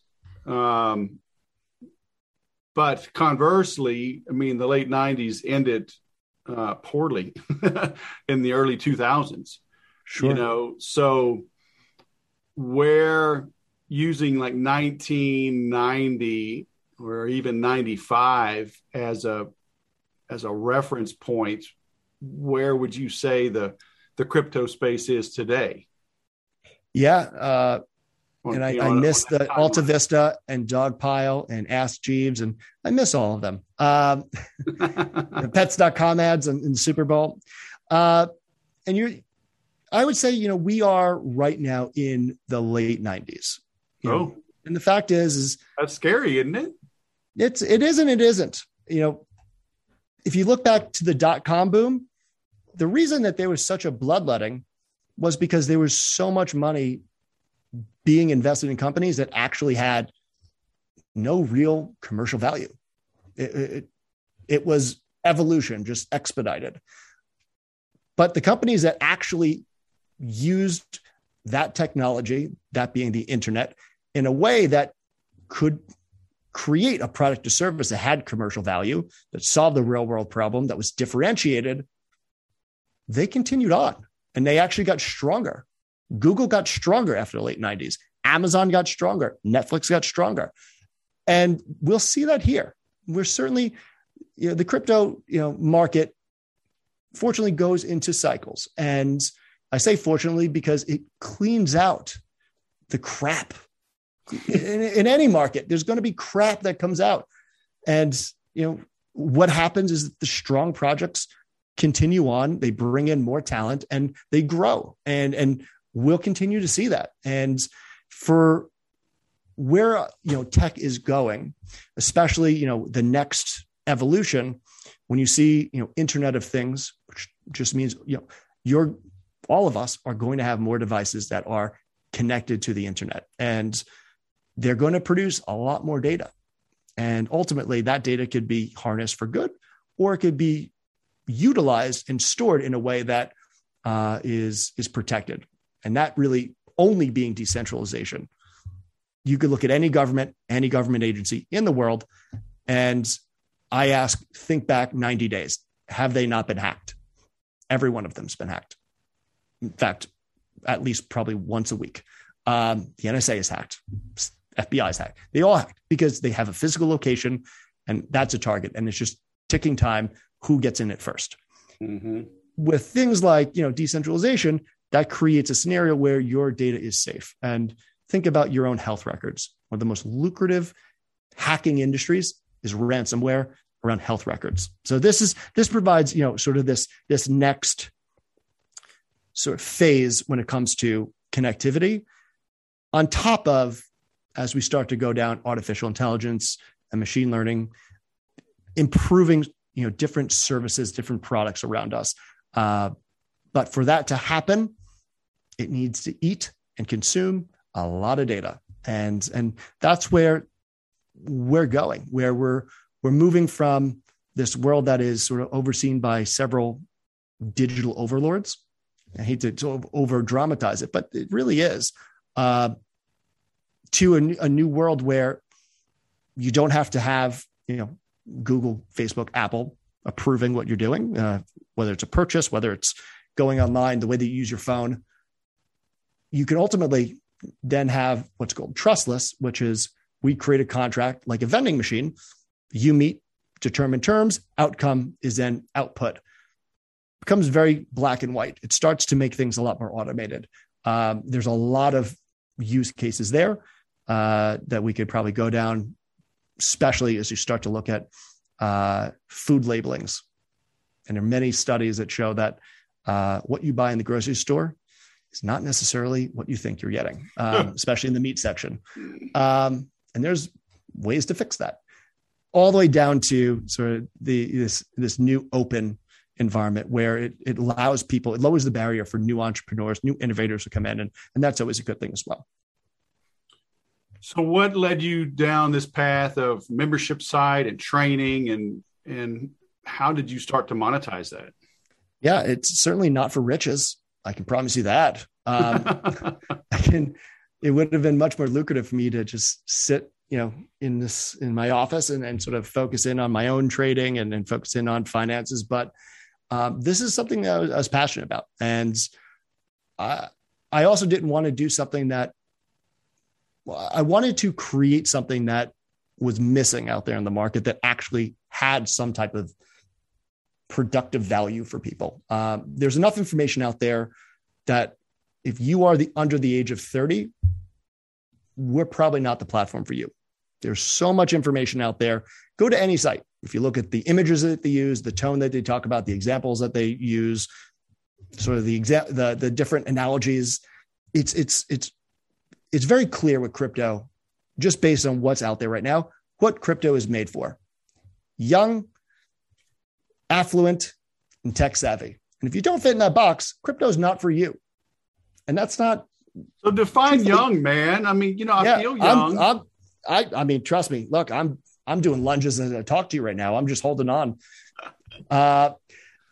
But conversely, I mean, the late 90s ended poorly in the early 2000s. Sure. So where using like 1990 or even 95 as a reference point, where would you say the crypto space is today? Yeah. And I miss the Alta Vista and Dogpile and Ask Jeeves, and I miss all of them. Pets.com ads and Super Bowl. I would say, we are right now in the late 90s. And the fact is that's scary, isn't it? It isn't. If you look back to the dot-com boom, the reason that there was such a bloodletting was because there was so much money being invested in companies that actually had no real commercial value. It was evolution, just expedited. But the companies that actually used that technology, that being the internet, in a way that could create a product or service that had commercial value, that solved the real world problem, that was differentiated, they continued on and they actually got stronger. Google got stronger after the late 90s. Amazon got stronger. Netflix got stronger. And we'll see that here. We're certainly, the crypto, market fortunately goes into cycles. And I say fortunately because it cleans out the crap. In any market, there's going to be crap that comes out. And, what happens is that the strong projects continue on. They bring in more talent and they grow. And we'll continue to see that. And for where, tech is going, especially, the next evolution, when you see, Internet of Things, which just means, all of us are going to have more devices that are connected to the internet, and they're going to produce a lot more data. And ultimately that data could be harnessed for good, or it could be utilized and stored in a way that is protected. And that really only being decentralization. You could look at any government agency in the world, and I ask, think back 90 days. Have they not been hacked? Every one of them's been hacked. In fact, at least probably once a week. The NSA is hacked. FBI is hacked. They all hacked because they have a physical location, and that's a target. And it's just ticking time. Who gets in it first? Mm-hmm. With things like, decentralization, that creates a scenario where your data is safe. And think about your own health records. One of the most lucrative hacking industries is ransomware around health records. So this provides, sort of this next sort of phase when it comes to connectivity, on top of, as we start to go down artificial intelligence and machine learning, improving, different services, different products around us. But for that to happen, it needs to eat and consume a lot of data. And that's where we're going, where we're moving from this world that is sort of overseen by several digital overlords. I hate to over dramatize it, but it really is, to a new world where you don't have to have, Google, Facebook, Apple approving what you're doing, whether it's a purchase, whether it's going online, the way that you use your phone. You can ultimately then have what's called trustless, which is we create a contract like a vending machine. You meet determined terms, outcome is then output. Becomes very black and white. It starts to make things a lot more automated. There's a lot of use cases there that we could probably go down, especially as you start to look at food labelings. And there are many studies that show that what you buy in the grocery store is not necessarily what you think you're getting, especially in the meat section. And there's ways to fix that, all the way down to sort of this new open environment where it allows people, it lowers the barrier for new entrepreneurs, new innovators to come in. And that's always a good thing as well. So what led you down this path of membership side and training, and how did you start to monetize that? Yeah, it's certainly not for riches. I can promise you that. It would have been much more lucrative for me to just sit, in my office and sort of focus in on my own trading and focus in on finances. But this is something that I was passionate about. And I also didn't want to do something that I wanted to create something that was missing out there in the market that actually had some type of productive value for people. There's enough information out there that if you are under the age of 30, we're probably not the platform for you. There's so much information out there. Go to any site. If you look at the images that they use, the tone that they talk about, the examples that they use, sort of the different analogies, it's very clear with crypto, just based on what's out there right now, what crypto is made for. Young, affluent, and tech savvy. And if you don't fit in that box, crypto is not for you. And that's not. So define young, man. I mean, I feel young. I mean, trust me. Look, I'm doing lunges as I talk to you right now. I'm just holding on. But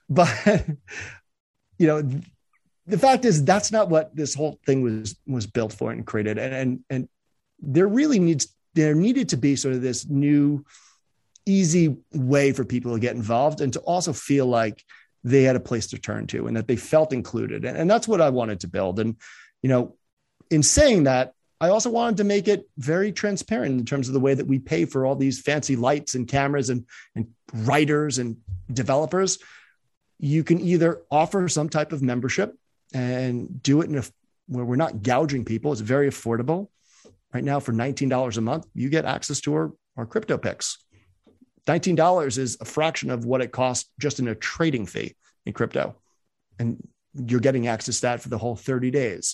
the fact is, that's not what this whole thing was built for and created. And there needed to be sort of this new, easy way for people to get involved and to also feel like they had a place to turn to and that they felt included. And that's what I wanted to build. And, in saying that, I also wanted to make it very transparent in terms of the way that we pay for all these fancy lights and cameras and writers and developers. You can either offer some type of membership and do it where we're not gouging people. It's very affordable. Right now, for $19 a month, you get access to our crypto picks. $19 is a fraction of what it costs just in a trading fee in crypto. And you're getting access to that for the whole 30 days.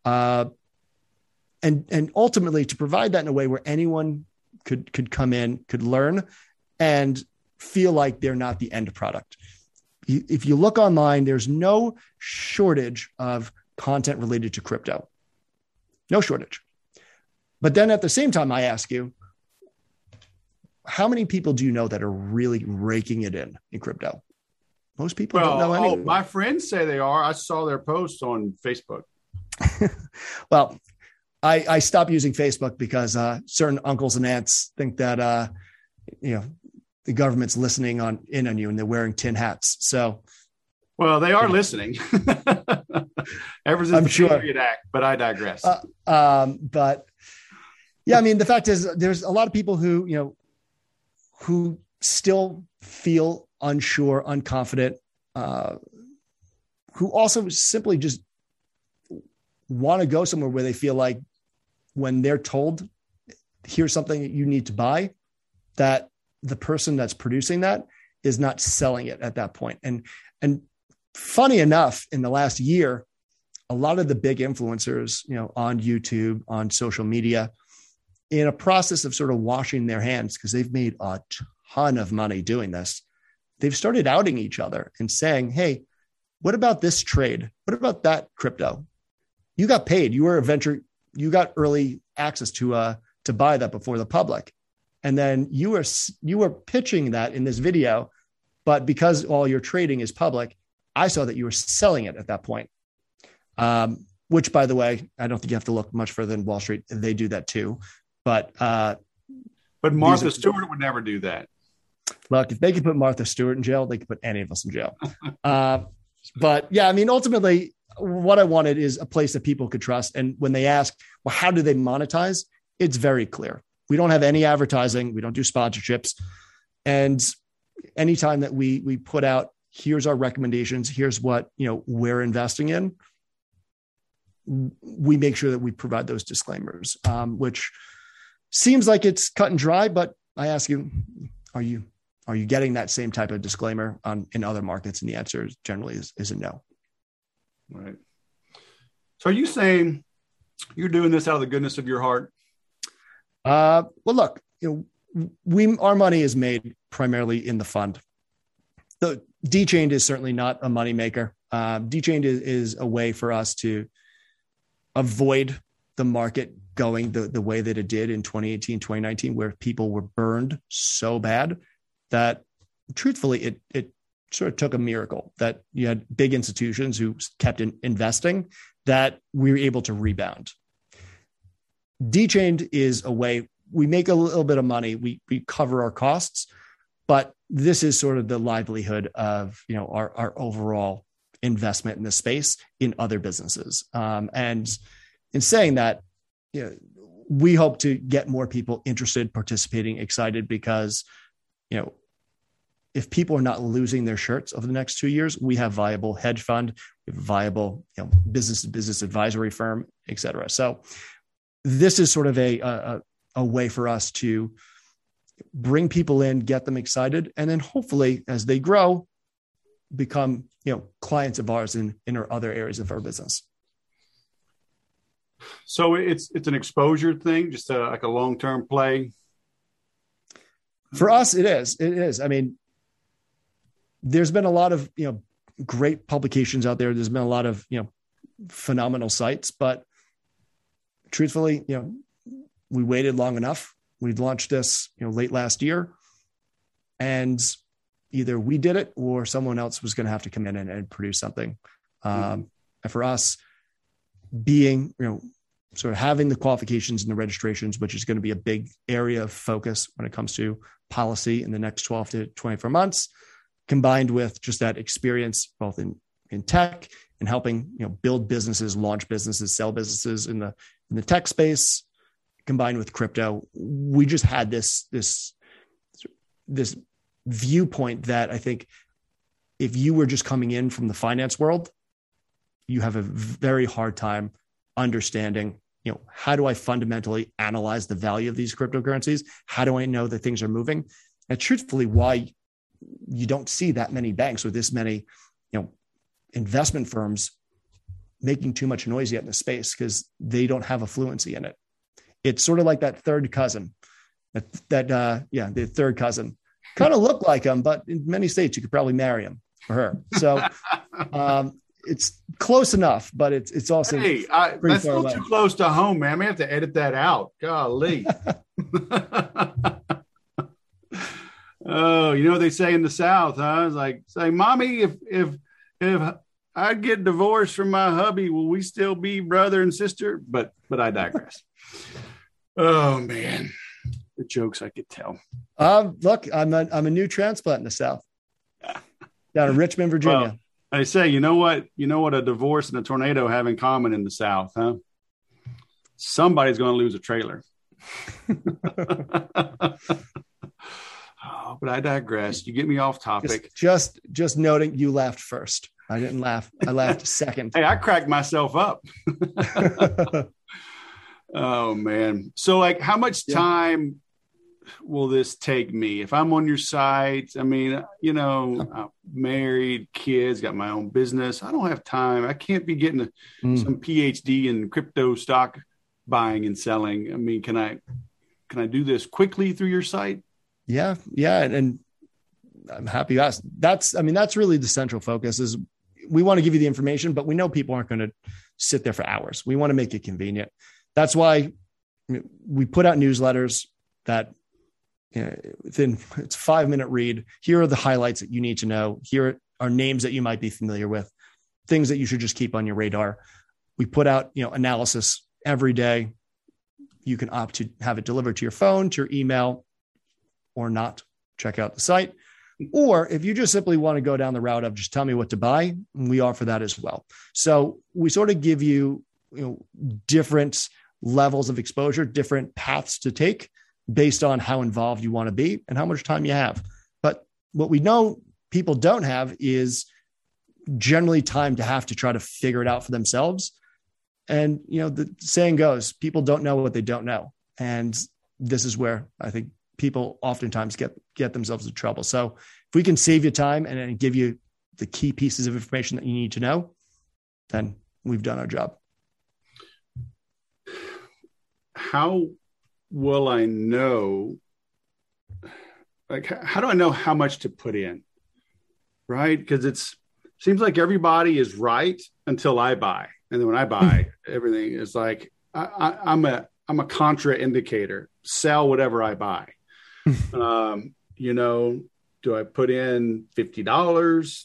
And ultimately to provide that in a way where anyone could come in, could learn and feel like they're not the end product. If you look online, there's no shortage of content related to crypto. No shortage. But then at the same time, I ask you, how many people do you know that are really raking it in crypto? Most people don't know anything. My friends say they are. I saw their posts on Facebook. Well, I stopped using Facebook because certain uncles and aunts think that, the government's listening in on you and they're wearing tin hats. So, well, they are listening. Ever since the Patriot Act, but I digress. But yeah, I mean, the fact is there's a lot of people who still feel unsure, unconfident, who also simply just want to go somewhere where they feel like when they're told, here's something that you need to buy, that the person that's producing that is not selling it at that point. And funny enough, in the last year, a lot of the big influencers, on YouTube, on social media, in a process of sort of washing their hands, because they've made a ton of money doing this, they've started outing each other and saying, hey, what about this trade? What about that crypto? You got paid. You were a venture. You got early access to buy that before the public. And then you were pitching that in this video, but because all your trading is public, I saw that you were selling it at that point. Which, by the way, I don't think you have to look much further than Wall Street. They do that too. But Martha Stewart would never do that. Look, if they could put Martha Stewart in jail, they could put any of us in jail. But yeah, I mean, ultimately, what I wanted is a place that people could trust. And when they ask, well, how do they monetize? It's very clear. We don't have any advertising. We don't do sponsorships. And anytime that we put out, here's our recommendations, here's what, we're investing in, we make sure that we provide those disclaimers, which seems like it's cut and dry, but I ask you, are you getting that same type of disclaimer in other markets? And the answer is generally is a no. Right. So are you saying you're doing this out of the goodness of your heart? Well, look, our money is made primarily in the fund. Dchained is certainly not a moneymaker. Dchained is a way for us to avoid the market going the way that it did in 2018, 2019, where people were burned so bad that truthfully, it sort of took a miracle that you had big institutions who kept investing, that we were able to rebound. Dchained is a way we make a little bit of money. We cover our costs, but this is sort of the livelihood of, our overall investment in the space in other businesses. And in saying that, we hope to get more people interested, participating, excited, because, if people are not losing their shirts over the next 2 years, we have viable hedge fund, we have viable, business to business advisory firm, et cetera. So this is sort of a way for us to bring people in, get them excited, and then hopefully as they grow, become, clients of ours in our other areas of our business. So it's an exposure thing, just like a long-term play. For us, it is. It is. I mean, there's been a lot of, great publications out there. There's been a lot of, phenomenal sites, but truthfully, we waited long enough. We launched this, late last year, and either we did it or someone else was going to have to come in and produce something. And for us, being, sort of having the qualifications and the registrations, which is going to be a big area of focus when it comes to policy in the next 12 to 24 months, combined with just that experience, both in tech and helping, build businesses, launch businesses, sell businesses in the tech space, combined with crypto, we just had this viewpoint that I think if you were just coming in from the finance world, you have a very hard time understanding, how do I fundamentally analyze the value of these cryptocurrencies? How do I know that things are moving? And truthfully, why you don't see that many banks or this many, investment firms making too much noise yet in the space, because they don't have a fluency in it. It's sort of like that third cousin, the third cousin kind of look like him, but in many states you could probably marry him or her. So it's close enough, but it's also that's a little too close to home, man. I may have to edit that out. Golly. Oh, what they say in the South, huh? It's like, say, Mommy, if I get divorced from my hubby, will we still be brother and sister? But I digress. Oh man, the jokes I could tell. Look, I'm a new transplant in the South, down in Richmond, Virginia. Well, I say, you know what a divorce and a tornado have in common in the South, huh? Somebody's going to lose a trailer. Oh, but I digress. You get me off topic. Just noting, you laughed first. I didn't laugh. I laughed second. Hey, I cracked myself up. Oh man. So how much time will this take me if I'm on your site? I mean, I'm married, kids, got my own business. I don't have time. I can't be getting some PhD in crypto stock buying and selling. I mean, can I do this quickly through your site? Yeah. And I'm happy you asked. That's really the central focus. Is we want to give you the information, but we know people aren't going to sit there for hours. We want to make it convenient. That's why we put out newsletters that it's a 5-minute read. Here are the highlights that you need to know. Here are names that you might be familiar with, things that you should just keep on your radar. We put out, analysis every day. You can opt to have it delivered to your phone, to your email, or not. Check out the site. Or if you just simply want to go down the route of just tell me what to buy, we offer that as well. So we sort of give you, different levels of exposure, different paths to take based on how involved you want to be and how much time you have. But what we know people don't have is generally time to have to try to figure it out for themselves. And, the saying goes, people don't know what they don't know. And this is where I think people oftentimes get themselves in trouble. So if we can save you time and give you the key pieces of information that you need to know, then we've done our job. How will I know? How do I know how much to put in? right? Because seems like everybody is right until I buy. And then when I buy, everything is like, I'm a contraindicator. Sell whatever I buy. You know, do I put in $50,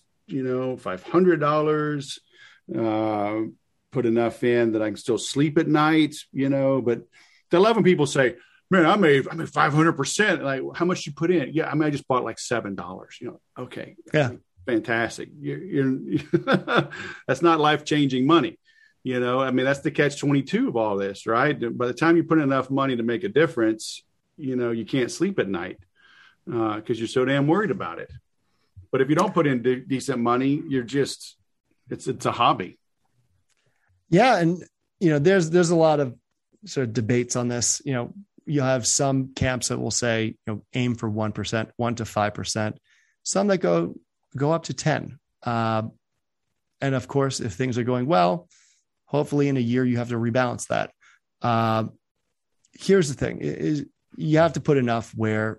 $500, put enough in that I can still sleep at night, but I love when people say, man, I made 500%. Like, how much you put in? Yeah. I just bought like $7, okay. Yeah. Fantastic. You're that's not life-changing money. That's the catch-22 of all this, right? By the time you put in enough money to make a difference, you can't sleep at night because you're so damn worried about it. But if you don't put in decent money, it's a hobby. Yeah. And, there's a lot of sort of debates on this. You have some camps that will say, aim for 1%, 1 to 5%, some that go up to 10. And of course, if things are going well, hopefully in a year, you have to rebalance that. Here's the thing is you have to put enough where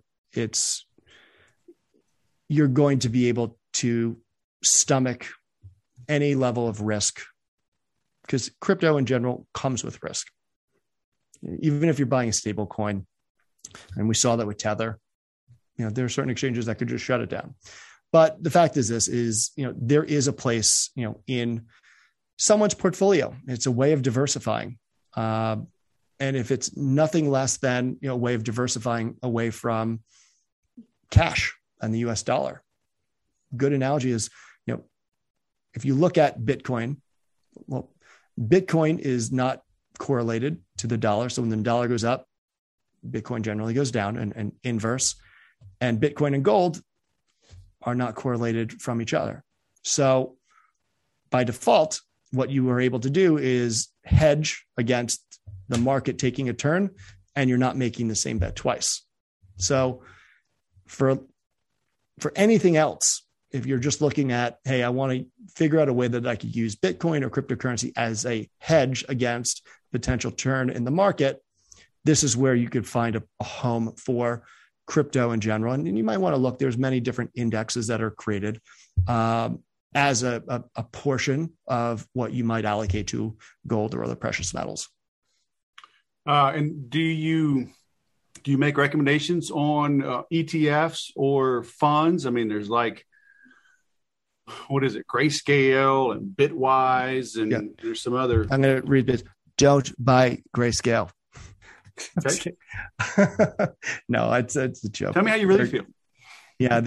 you're going to be able to stomach any level of risk, because crypto in general comes with risk. Even if you're buying a stable coin, and we saw that with Tether, there are certain exchanges that could just shut it down. But the fact is there is a place, in someone's portfolio. It's a way of diversifying. And if it's nothing less than, a way of diversifying away from cash and the US dollar, good analogy is, if you look at Bitcoin, well, Bitcoin is not correlated to the dollar. So when the dollar goes up, Bitcoin generally goes down and inverse, and Bitcoin and gold are not correlated from each other. So by default, what you are able to do is hedge against the market taking a turn, and you're not making the same bet twice. So for anything else, if you're just looking at, hey, I want to figure out a way that I could use Bitcoin or cryptocurrency as a hedge against potential turn in the market, this is where you could find a home for crypto in general. And you might want to look, there's many different indexes that are created as a portion of what you might allocate to gold or other precious metals. And do you make recommendations on ETFs or funds? There's like, what is it? Grayscale and Bitwise, and there's some other. I'm going to read this. Don't buy Grayscale. Okay. No, it's a joke. Tell me how you really feel. Yeah,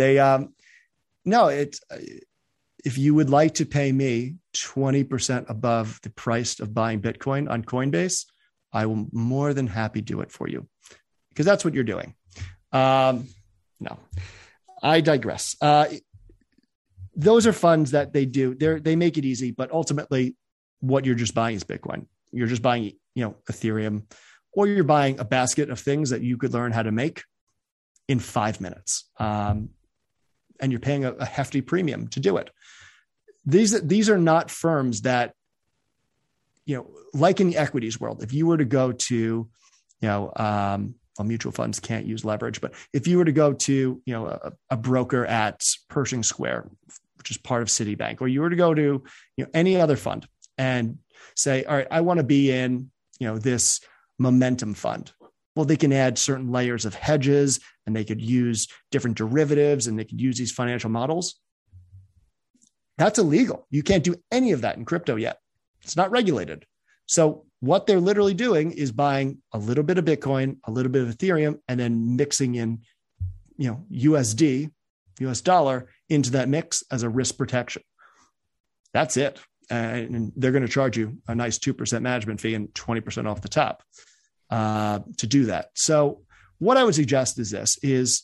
if you would like to pay me 20% above the price of buying Bitcoin on Coinbase, I will more than happy do it for you, because that's what you're doing. No, I digress. Those are funds that they do. They make it easy, but ultimately what you're just buying is Bitcoin. You're just buying, Ethereum, or you're buying a basket of things that you could learn how to make in 5 minutes. And you're paying a hefty premium to do it. These are not firms that, like in the equities world, if you were to go to, mutual funds can't use leverage, but if you were to go to, a broker at Pershing Square, which is part of Citibank, or you were to go to, any other fund and say, all right, I want to be in, this momentum fund. Well, they can add certain layers of hedges, and they could use different derivatives, and they could use these financial models. That's illegal. You can't do any of that in crypto yet. It's not regulated. So what they're literally doing is buying a little bit of Bitcoin, a little bit of Ethereum, and then mixing in, USD, US dollar into that mix as a risk protection. That's it. And they're going to charge you a nice 2% management fee and 20% off the top to do that. So what I would suggest is this is,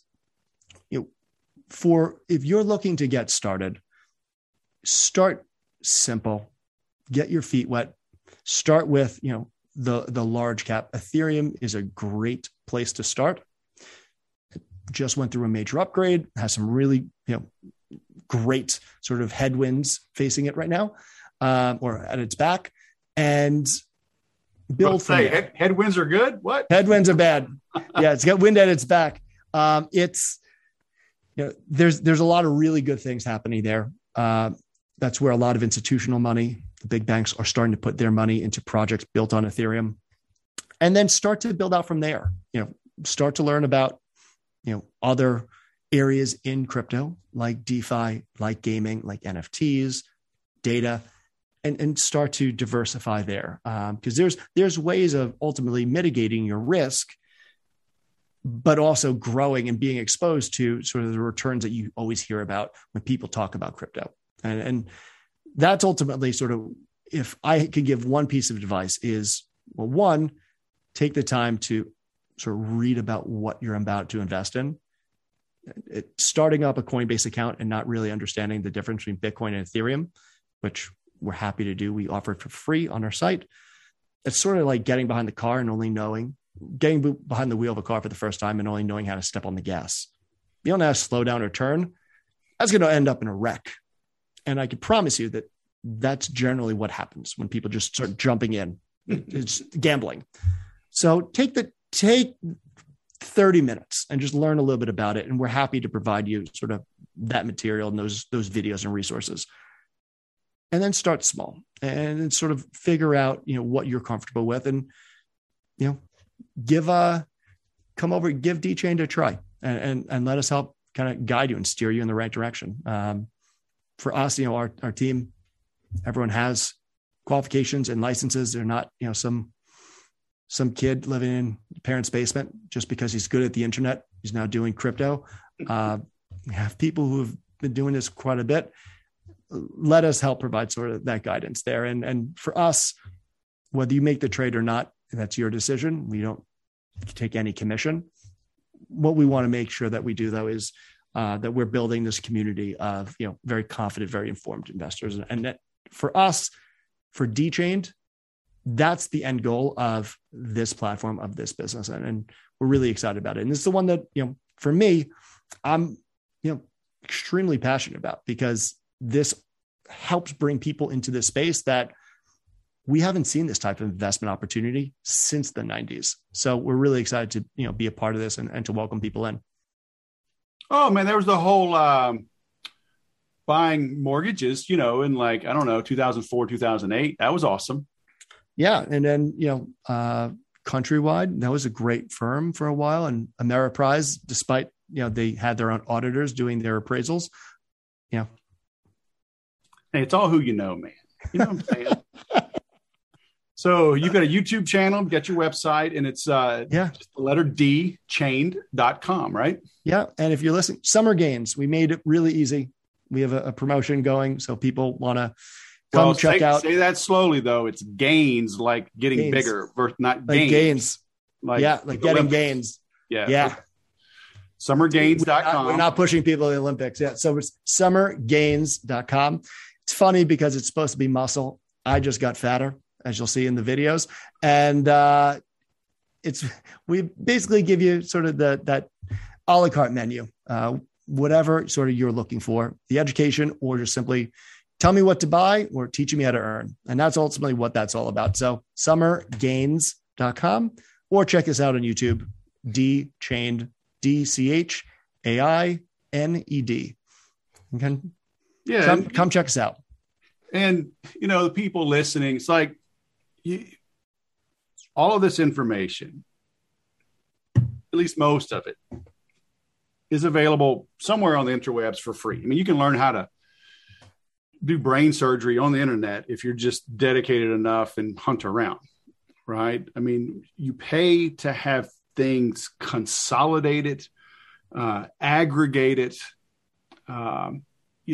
if you're looking to get started, start simple, get your feet wet, start with, the large cap. Ethereum is a great place to start. It just went through a major upgrade, has some really, great sort of headwinds facing it right now, or at its back, and build from there. Headwinds are good. What? Headwinds are bad. Yeah. It's got wind at its back. there's a lot of really good things happening there. That's where a lot of institutional money, the big banks, are starting to put their money into projects built on Ethereum, and then start to build out from there. Start to learn about other areas in crypto, like DeFi, like gaming, like NFTs, data, and start to diversify there. Because there's ways of ultimately mitigating your risk, but also growing and being exposed to sort of the returns that you always hear about when people talk about crypto. And that's ultimately sort of, if I could give one piece of advice, is, well, one, take the time to sort of read about what you're about to invest in. Starting up a Coinbase account and not really understanding the difference between Bitcoin and Ethereum, which we're happy to do. We offer it for free on our site. It's sort of like getting behind the car and getting behind the wheel of a car for the first time and only knowing how to step on the gas. You don't know how to slow down or turn. That's going to end up in a wreck. And I can promise you that that's generally what happens when people just start jumping in. It's gambling. So take 30 minutes and just learn a little bit about it. And we're happy to provide you sort of that material and those videos and resources. And then start small and sort of figure out, what you're comfortable with, and, give DChain a try and let us help kind of guide you and steer you in the right direction. For us, our team, everyone has qualifications and licenses. They're not, some kid living in parents' basement just because he's good at the internet. He's now doing crypto. We have people who have been doing this quite a bit. Let us help provide sort of that guidance there. And for us, whether you make the trade or not, that's your decision. We don't take any commission. What we want to make sure that we do, though, is that we're building this community of, very confident, very informed investors. And that for us, for DChain, that's the end goal of this platform, of this business. And we're really excited about it. And it's the one that, for me, I'm, extremely passionate about, because this helps bring people into this space that we haven't seen this type of investment opportunity since the 90s. So we're really excited to, be a part of this and to welcome people in. Oh man, there was the whole buying mortgages, in 2004, 2008. That was awesome. Yeah. And then, Countrywide, that was a great firm for a while. And Ameriprise, despite, they had their own auditors doing their appraisals. Hey, it's all who you know, man. You know what I'm saying? So you've got a YouTube channel, you've got your website, and it's just the letter D, chained.com, right? Yeah. And if you're listening, Summer Gains, we made it really easy. We have a promotion going, so people want to check out. Say that slowly, though. It's gains, like getting bigger, versus not like gains. Like getting gains. Yeah. Summergains.com. We're not pushing people to the Olympics. Yeah. So it's summergains.com. It's funny because it's supposed to be muscle. I just got fatter, as you'll see in the videos. And we basically give you sort of that a la carte menu, whatever sort of you're looking for, the education, or just simply tell me what to buy or teaching me how to earn. And that's ultimately what that's all about. So summergains.com, or check us out on YouTube, DChained, DChained. Okay. Yeah. Come check us out. And, the people listening, it's like all of this information, at least most of it, is available somewhere on the interwebs for free. I mean, you can learn how to do brain surgery on the internet if you're just dedicated enough and hunt around, right? I mean, you pay to have things consolidated, aggregated, and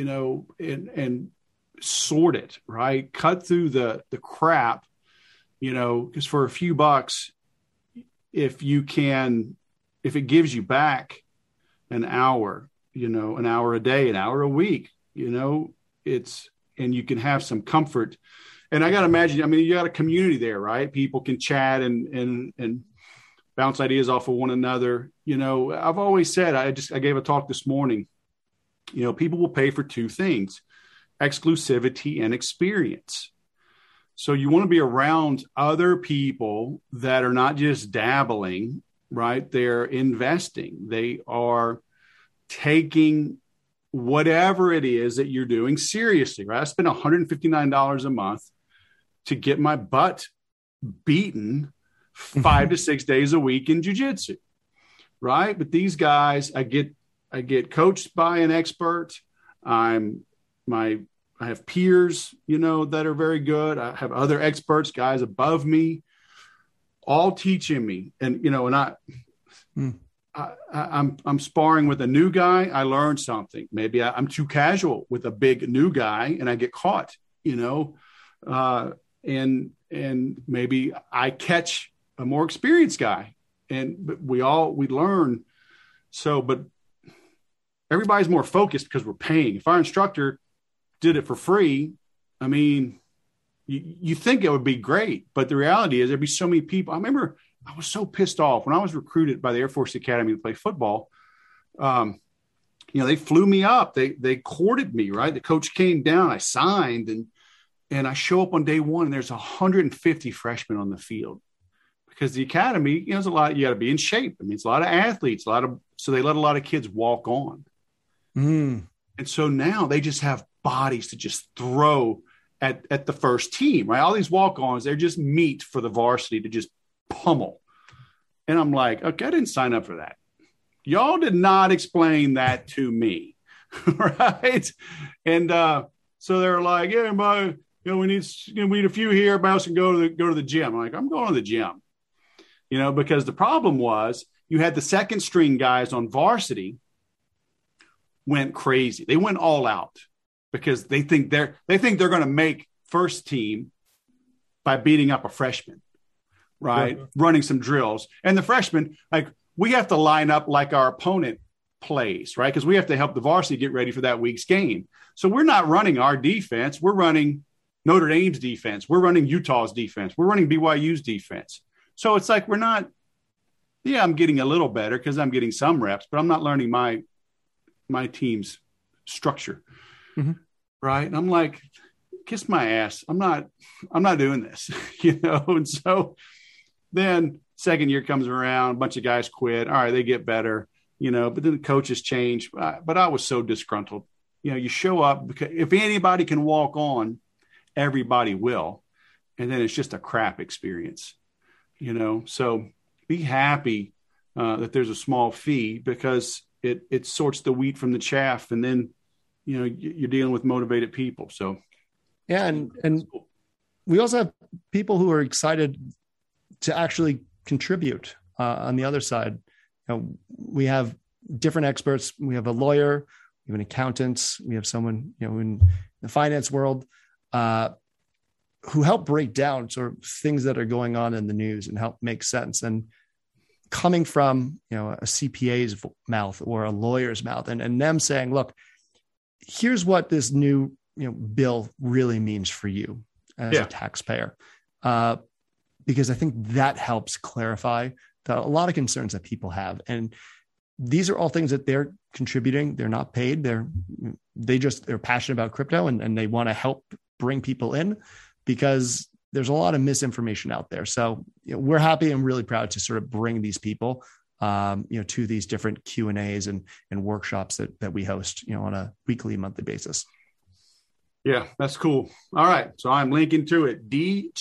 sort it, right? Cut through the crap, because for a few bucks, if it gives you back an hour, an hour a day, an hour a week, and you can have some comfort. And I got to imagine, I mean, you got a community there, right? People can chat and bounce ideas off of one another. I've always said, I gave a talk this morning, people will pay for two things: exclusivity and experience. So you want to be around other people that are not just dabbling, right? They're investing. They are taking whatever it is that you're doing seriously, right? I spent $159 a month to get my butt beaten 5 to 6 days a week in jiu-jitsu, right? But these guys, I get coached by an expert. I have peers, that are very good. I have other experts, guys above me, all teaching me. And, I'm sparring with a new guy. I learned something. Maybe I'm too casual with a big new guy and I get caught, and maybe I catch a more experienced guy, but we learn. So, but everybody's more focused because we're paying. If our instructor did it for free, I mean, you think it would be great, but the reality is there'd be so many people. I remember I was so pissed off when I was recruited by the Air Force Academy to play football. They flew me up. They courted me, right? The coach came down, I signed, and I show up on day one and there's 150 freshmen on the field because the academy, there's a lot, you got to be in shape. I mean, it's a lot of athletes, so they let a lot of kids walk on. And so now they just have bodies to just throw at the first team, right? All these walk-ons, they're just meat for the varsity to just pummel. And I'm like, okay, I didn't sign up for that. Y'all did not explain that to me. Right. And so they're like, yeah, everybody, we need a few here. Everybody else can go to the gym. I'm like, I'm going to the gym, because the problem was you had the second string guys on varsity went crazy. They went all out because they think they're going to make first team by beating up a freshman. Right. Running some drills. And the freshmen, we have to line up like our opponent plays, right? Because we have to help the varsity get ready for that week's game. So we're not running our defense. We're running Notre Dame's defense. We're running Utah's defense. We're running BYU's defense. So it's like, I'm getting a little better because I'm getting some reps, but I'm not learning my team's structure. Mm-hmm. Right. And I'm like, kiss my ass. I'm not doing this, And so then second year comes around, a bunch of guys quit. All right, they get better, but then the coaches change. But I was so disgruntled. You show up because if anybody can walk on, everybody will. And then it's just a crap experience, So be happy that there's a small fee because it sorts the wheat from the chaff. And then, you're dealing with motivated people. So, yeah. And we also have people who are excited to actually contribute on the other side. We have different experts. We have a lawyer, we have an accountant, we have someone, in the finance world who help break down sort of things that are going on in the news and help make sense. And coming from, a CPA's mouth or a lawyer's mouth and them saying, look, here's what this new, bill really means for you as a taxpayer. Because I think that helps clarify a lot of concerns that people have. And these are all things that they're contributing. They're not paid. They're passionate about crypto and they want to help bring people in because there's a lot of misinformation out there. So we're happy and really proud to sort of bring these people, to these different Q&As and workshops that we host, on a weekly, monthly basis. Yeah, that's cool. All right. So I'm linking to it.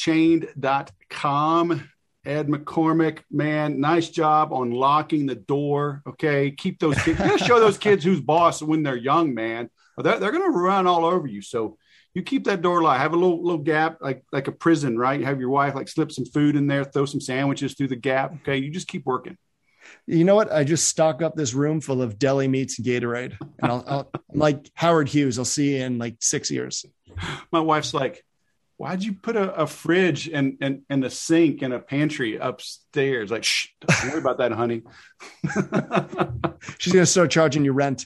dchained.com. Ed McCormick, man, nice job on locking the door. Okay. Keep those kids. You gotta show those kids who's boss when they're young, man. They're going to run all over you. So you keep that door locked. Have a little gap, like a prison, right? You have your wife slip some food in there, throw some sandwiches through the gap. Okay. You just keep working. You know what? I just stock up this room full of deli meats and Gatorade. And I'm like Howard Hughes. I'll see you in 6 years. My wife's like, why'd you put a fridge and a sink and a pantry upstairs? Like, shh, don't worry about that, honey. She's going to start charging you rent.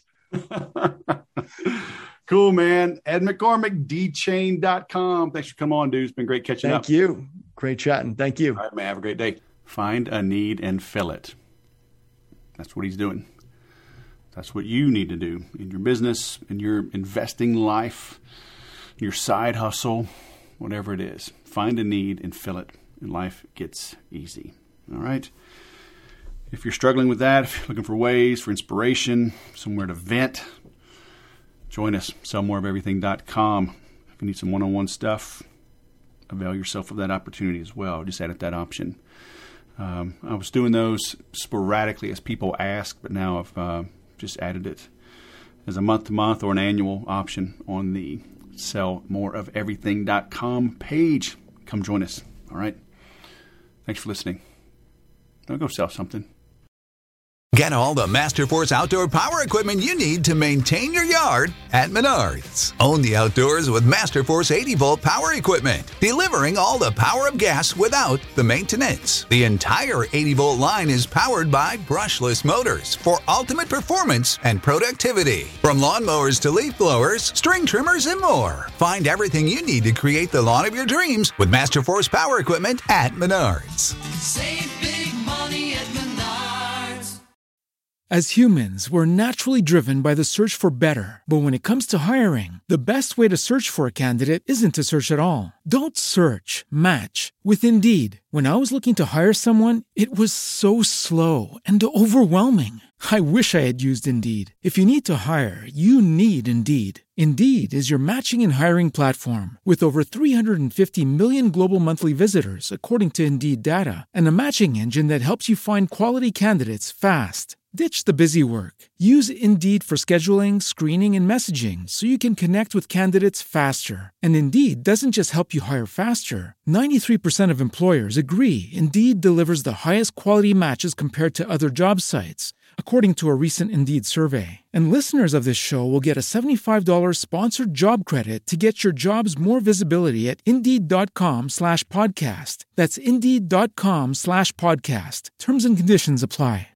Cool, man. Ed McCormick, dchained.com. Thanks for coming on, dude. It's been great catching up. Thank you. Great chatting. Thank you. All right, man. Have a great day. Find a need and fill it. That's what he's doing. That's what you need to do in your business, in your investing life, your side hustle, whatever it is. Find a need and fill it, and life gets easy. All right? If you're struggling with that, if you're looking for ways, for inspiration, somewhere to vent, join us, sellmoreofeverything.com. If you need some one-on-one stuff, avail yourself of that opportunity as well. Just edit that option. I was doing those sporadically as people ask, but now I've just added it as a month-to-month or an annual option on the sellmoreofeverything.com page. Come join us. All right? Thanks for listening. Now go sell something. Get all the Masterforce outdoor power equipment you need to maintain your yard at Menards. Own the outdoors with Masterforce 80-volt power equipment, delivering all the power of gas without the maintenance. The entire 80-volt line is powered by brushless motors for ultimate performance and productivity. From lawnmowers to leaf blowers, string trimmers, and more. Find everything you need to create the lawn of your dreams with Masterforce power equipment at Menards. Save big money at Menards. As humans, we're naturally driven by the search for better. But when it comes to hiring, the best way to search for a candidate isn't to search at all. Don't search, match with Indeed. When I was looking to hire someone, it was so slow and overwhelming. I wish I had used Indeed. If you need to hire, you need Indeed. Indeed is your matching and hiring platform with over 350 million global monthly visitors, according to Indeed data, and a matching engine that helps you find quality candidates fast. Ditch the busy work. Use Indeed for scheduling, screening, and messaging so you can connect with candidates faster. And Indeed doesn't just help you hire faster. 93% of employers agree Indeed delivers the highest quality matches compared to other job sites, according to a recent Indeed survey. And listeners of this show will get a $75 sponsored job credit to get your jobs more visibility at Indeed.com/podcast. That's Indeed.com/podcast. Terms and conditions apply.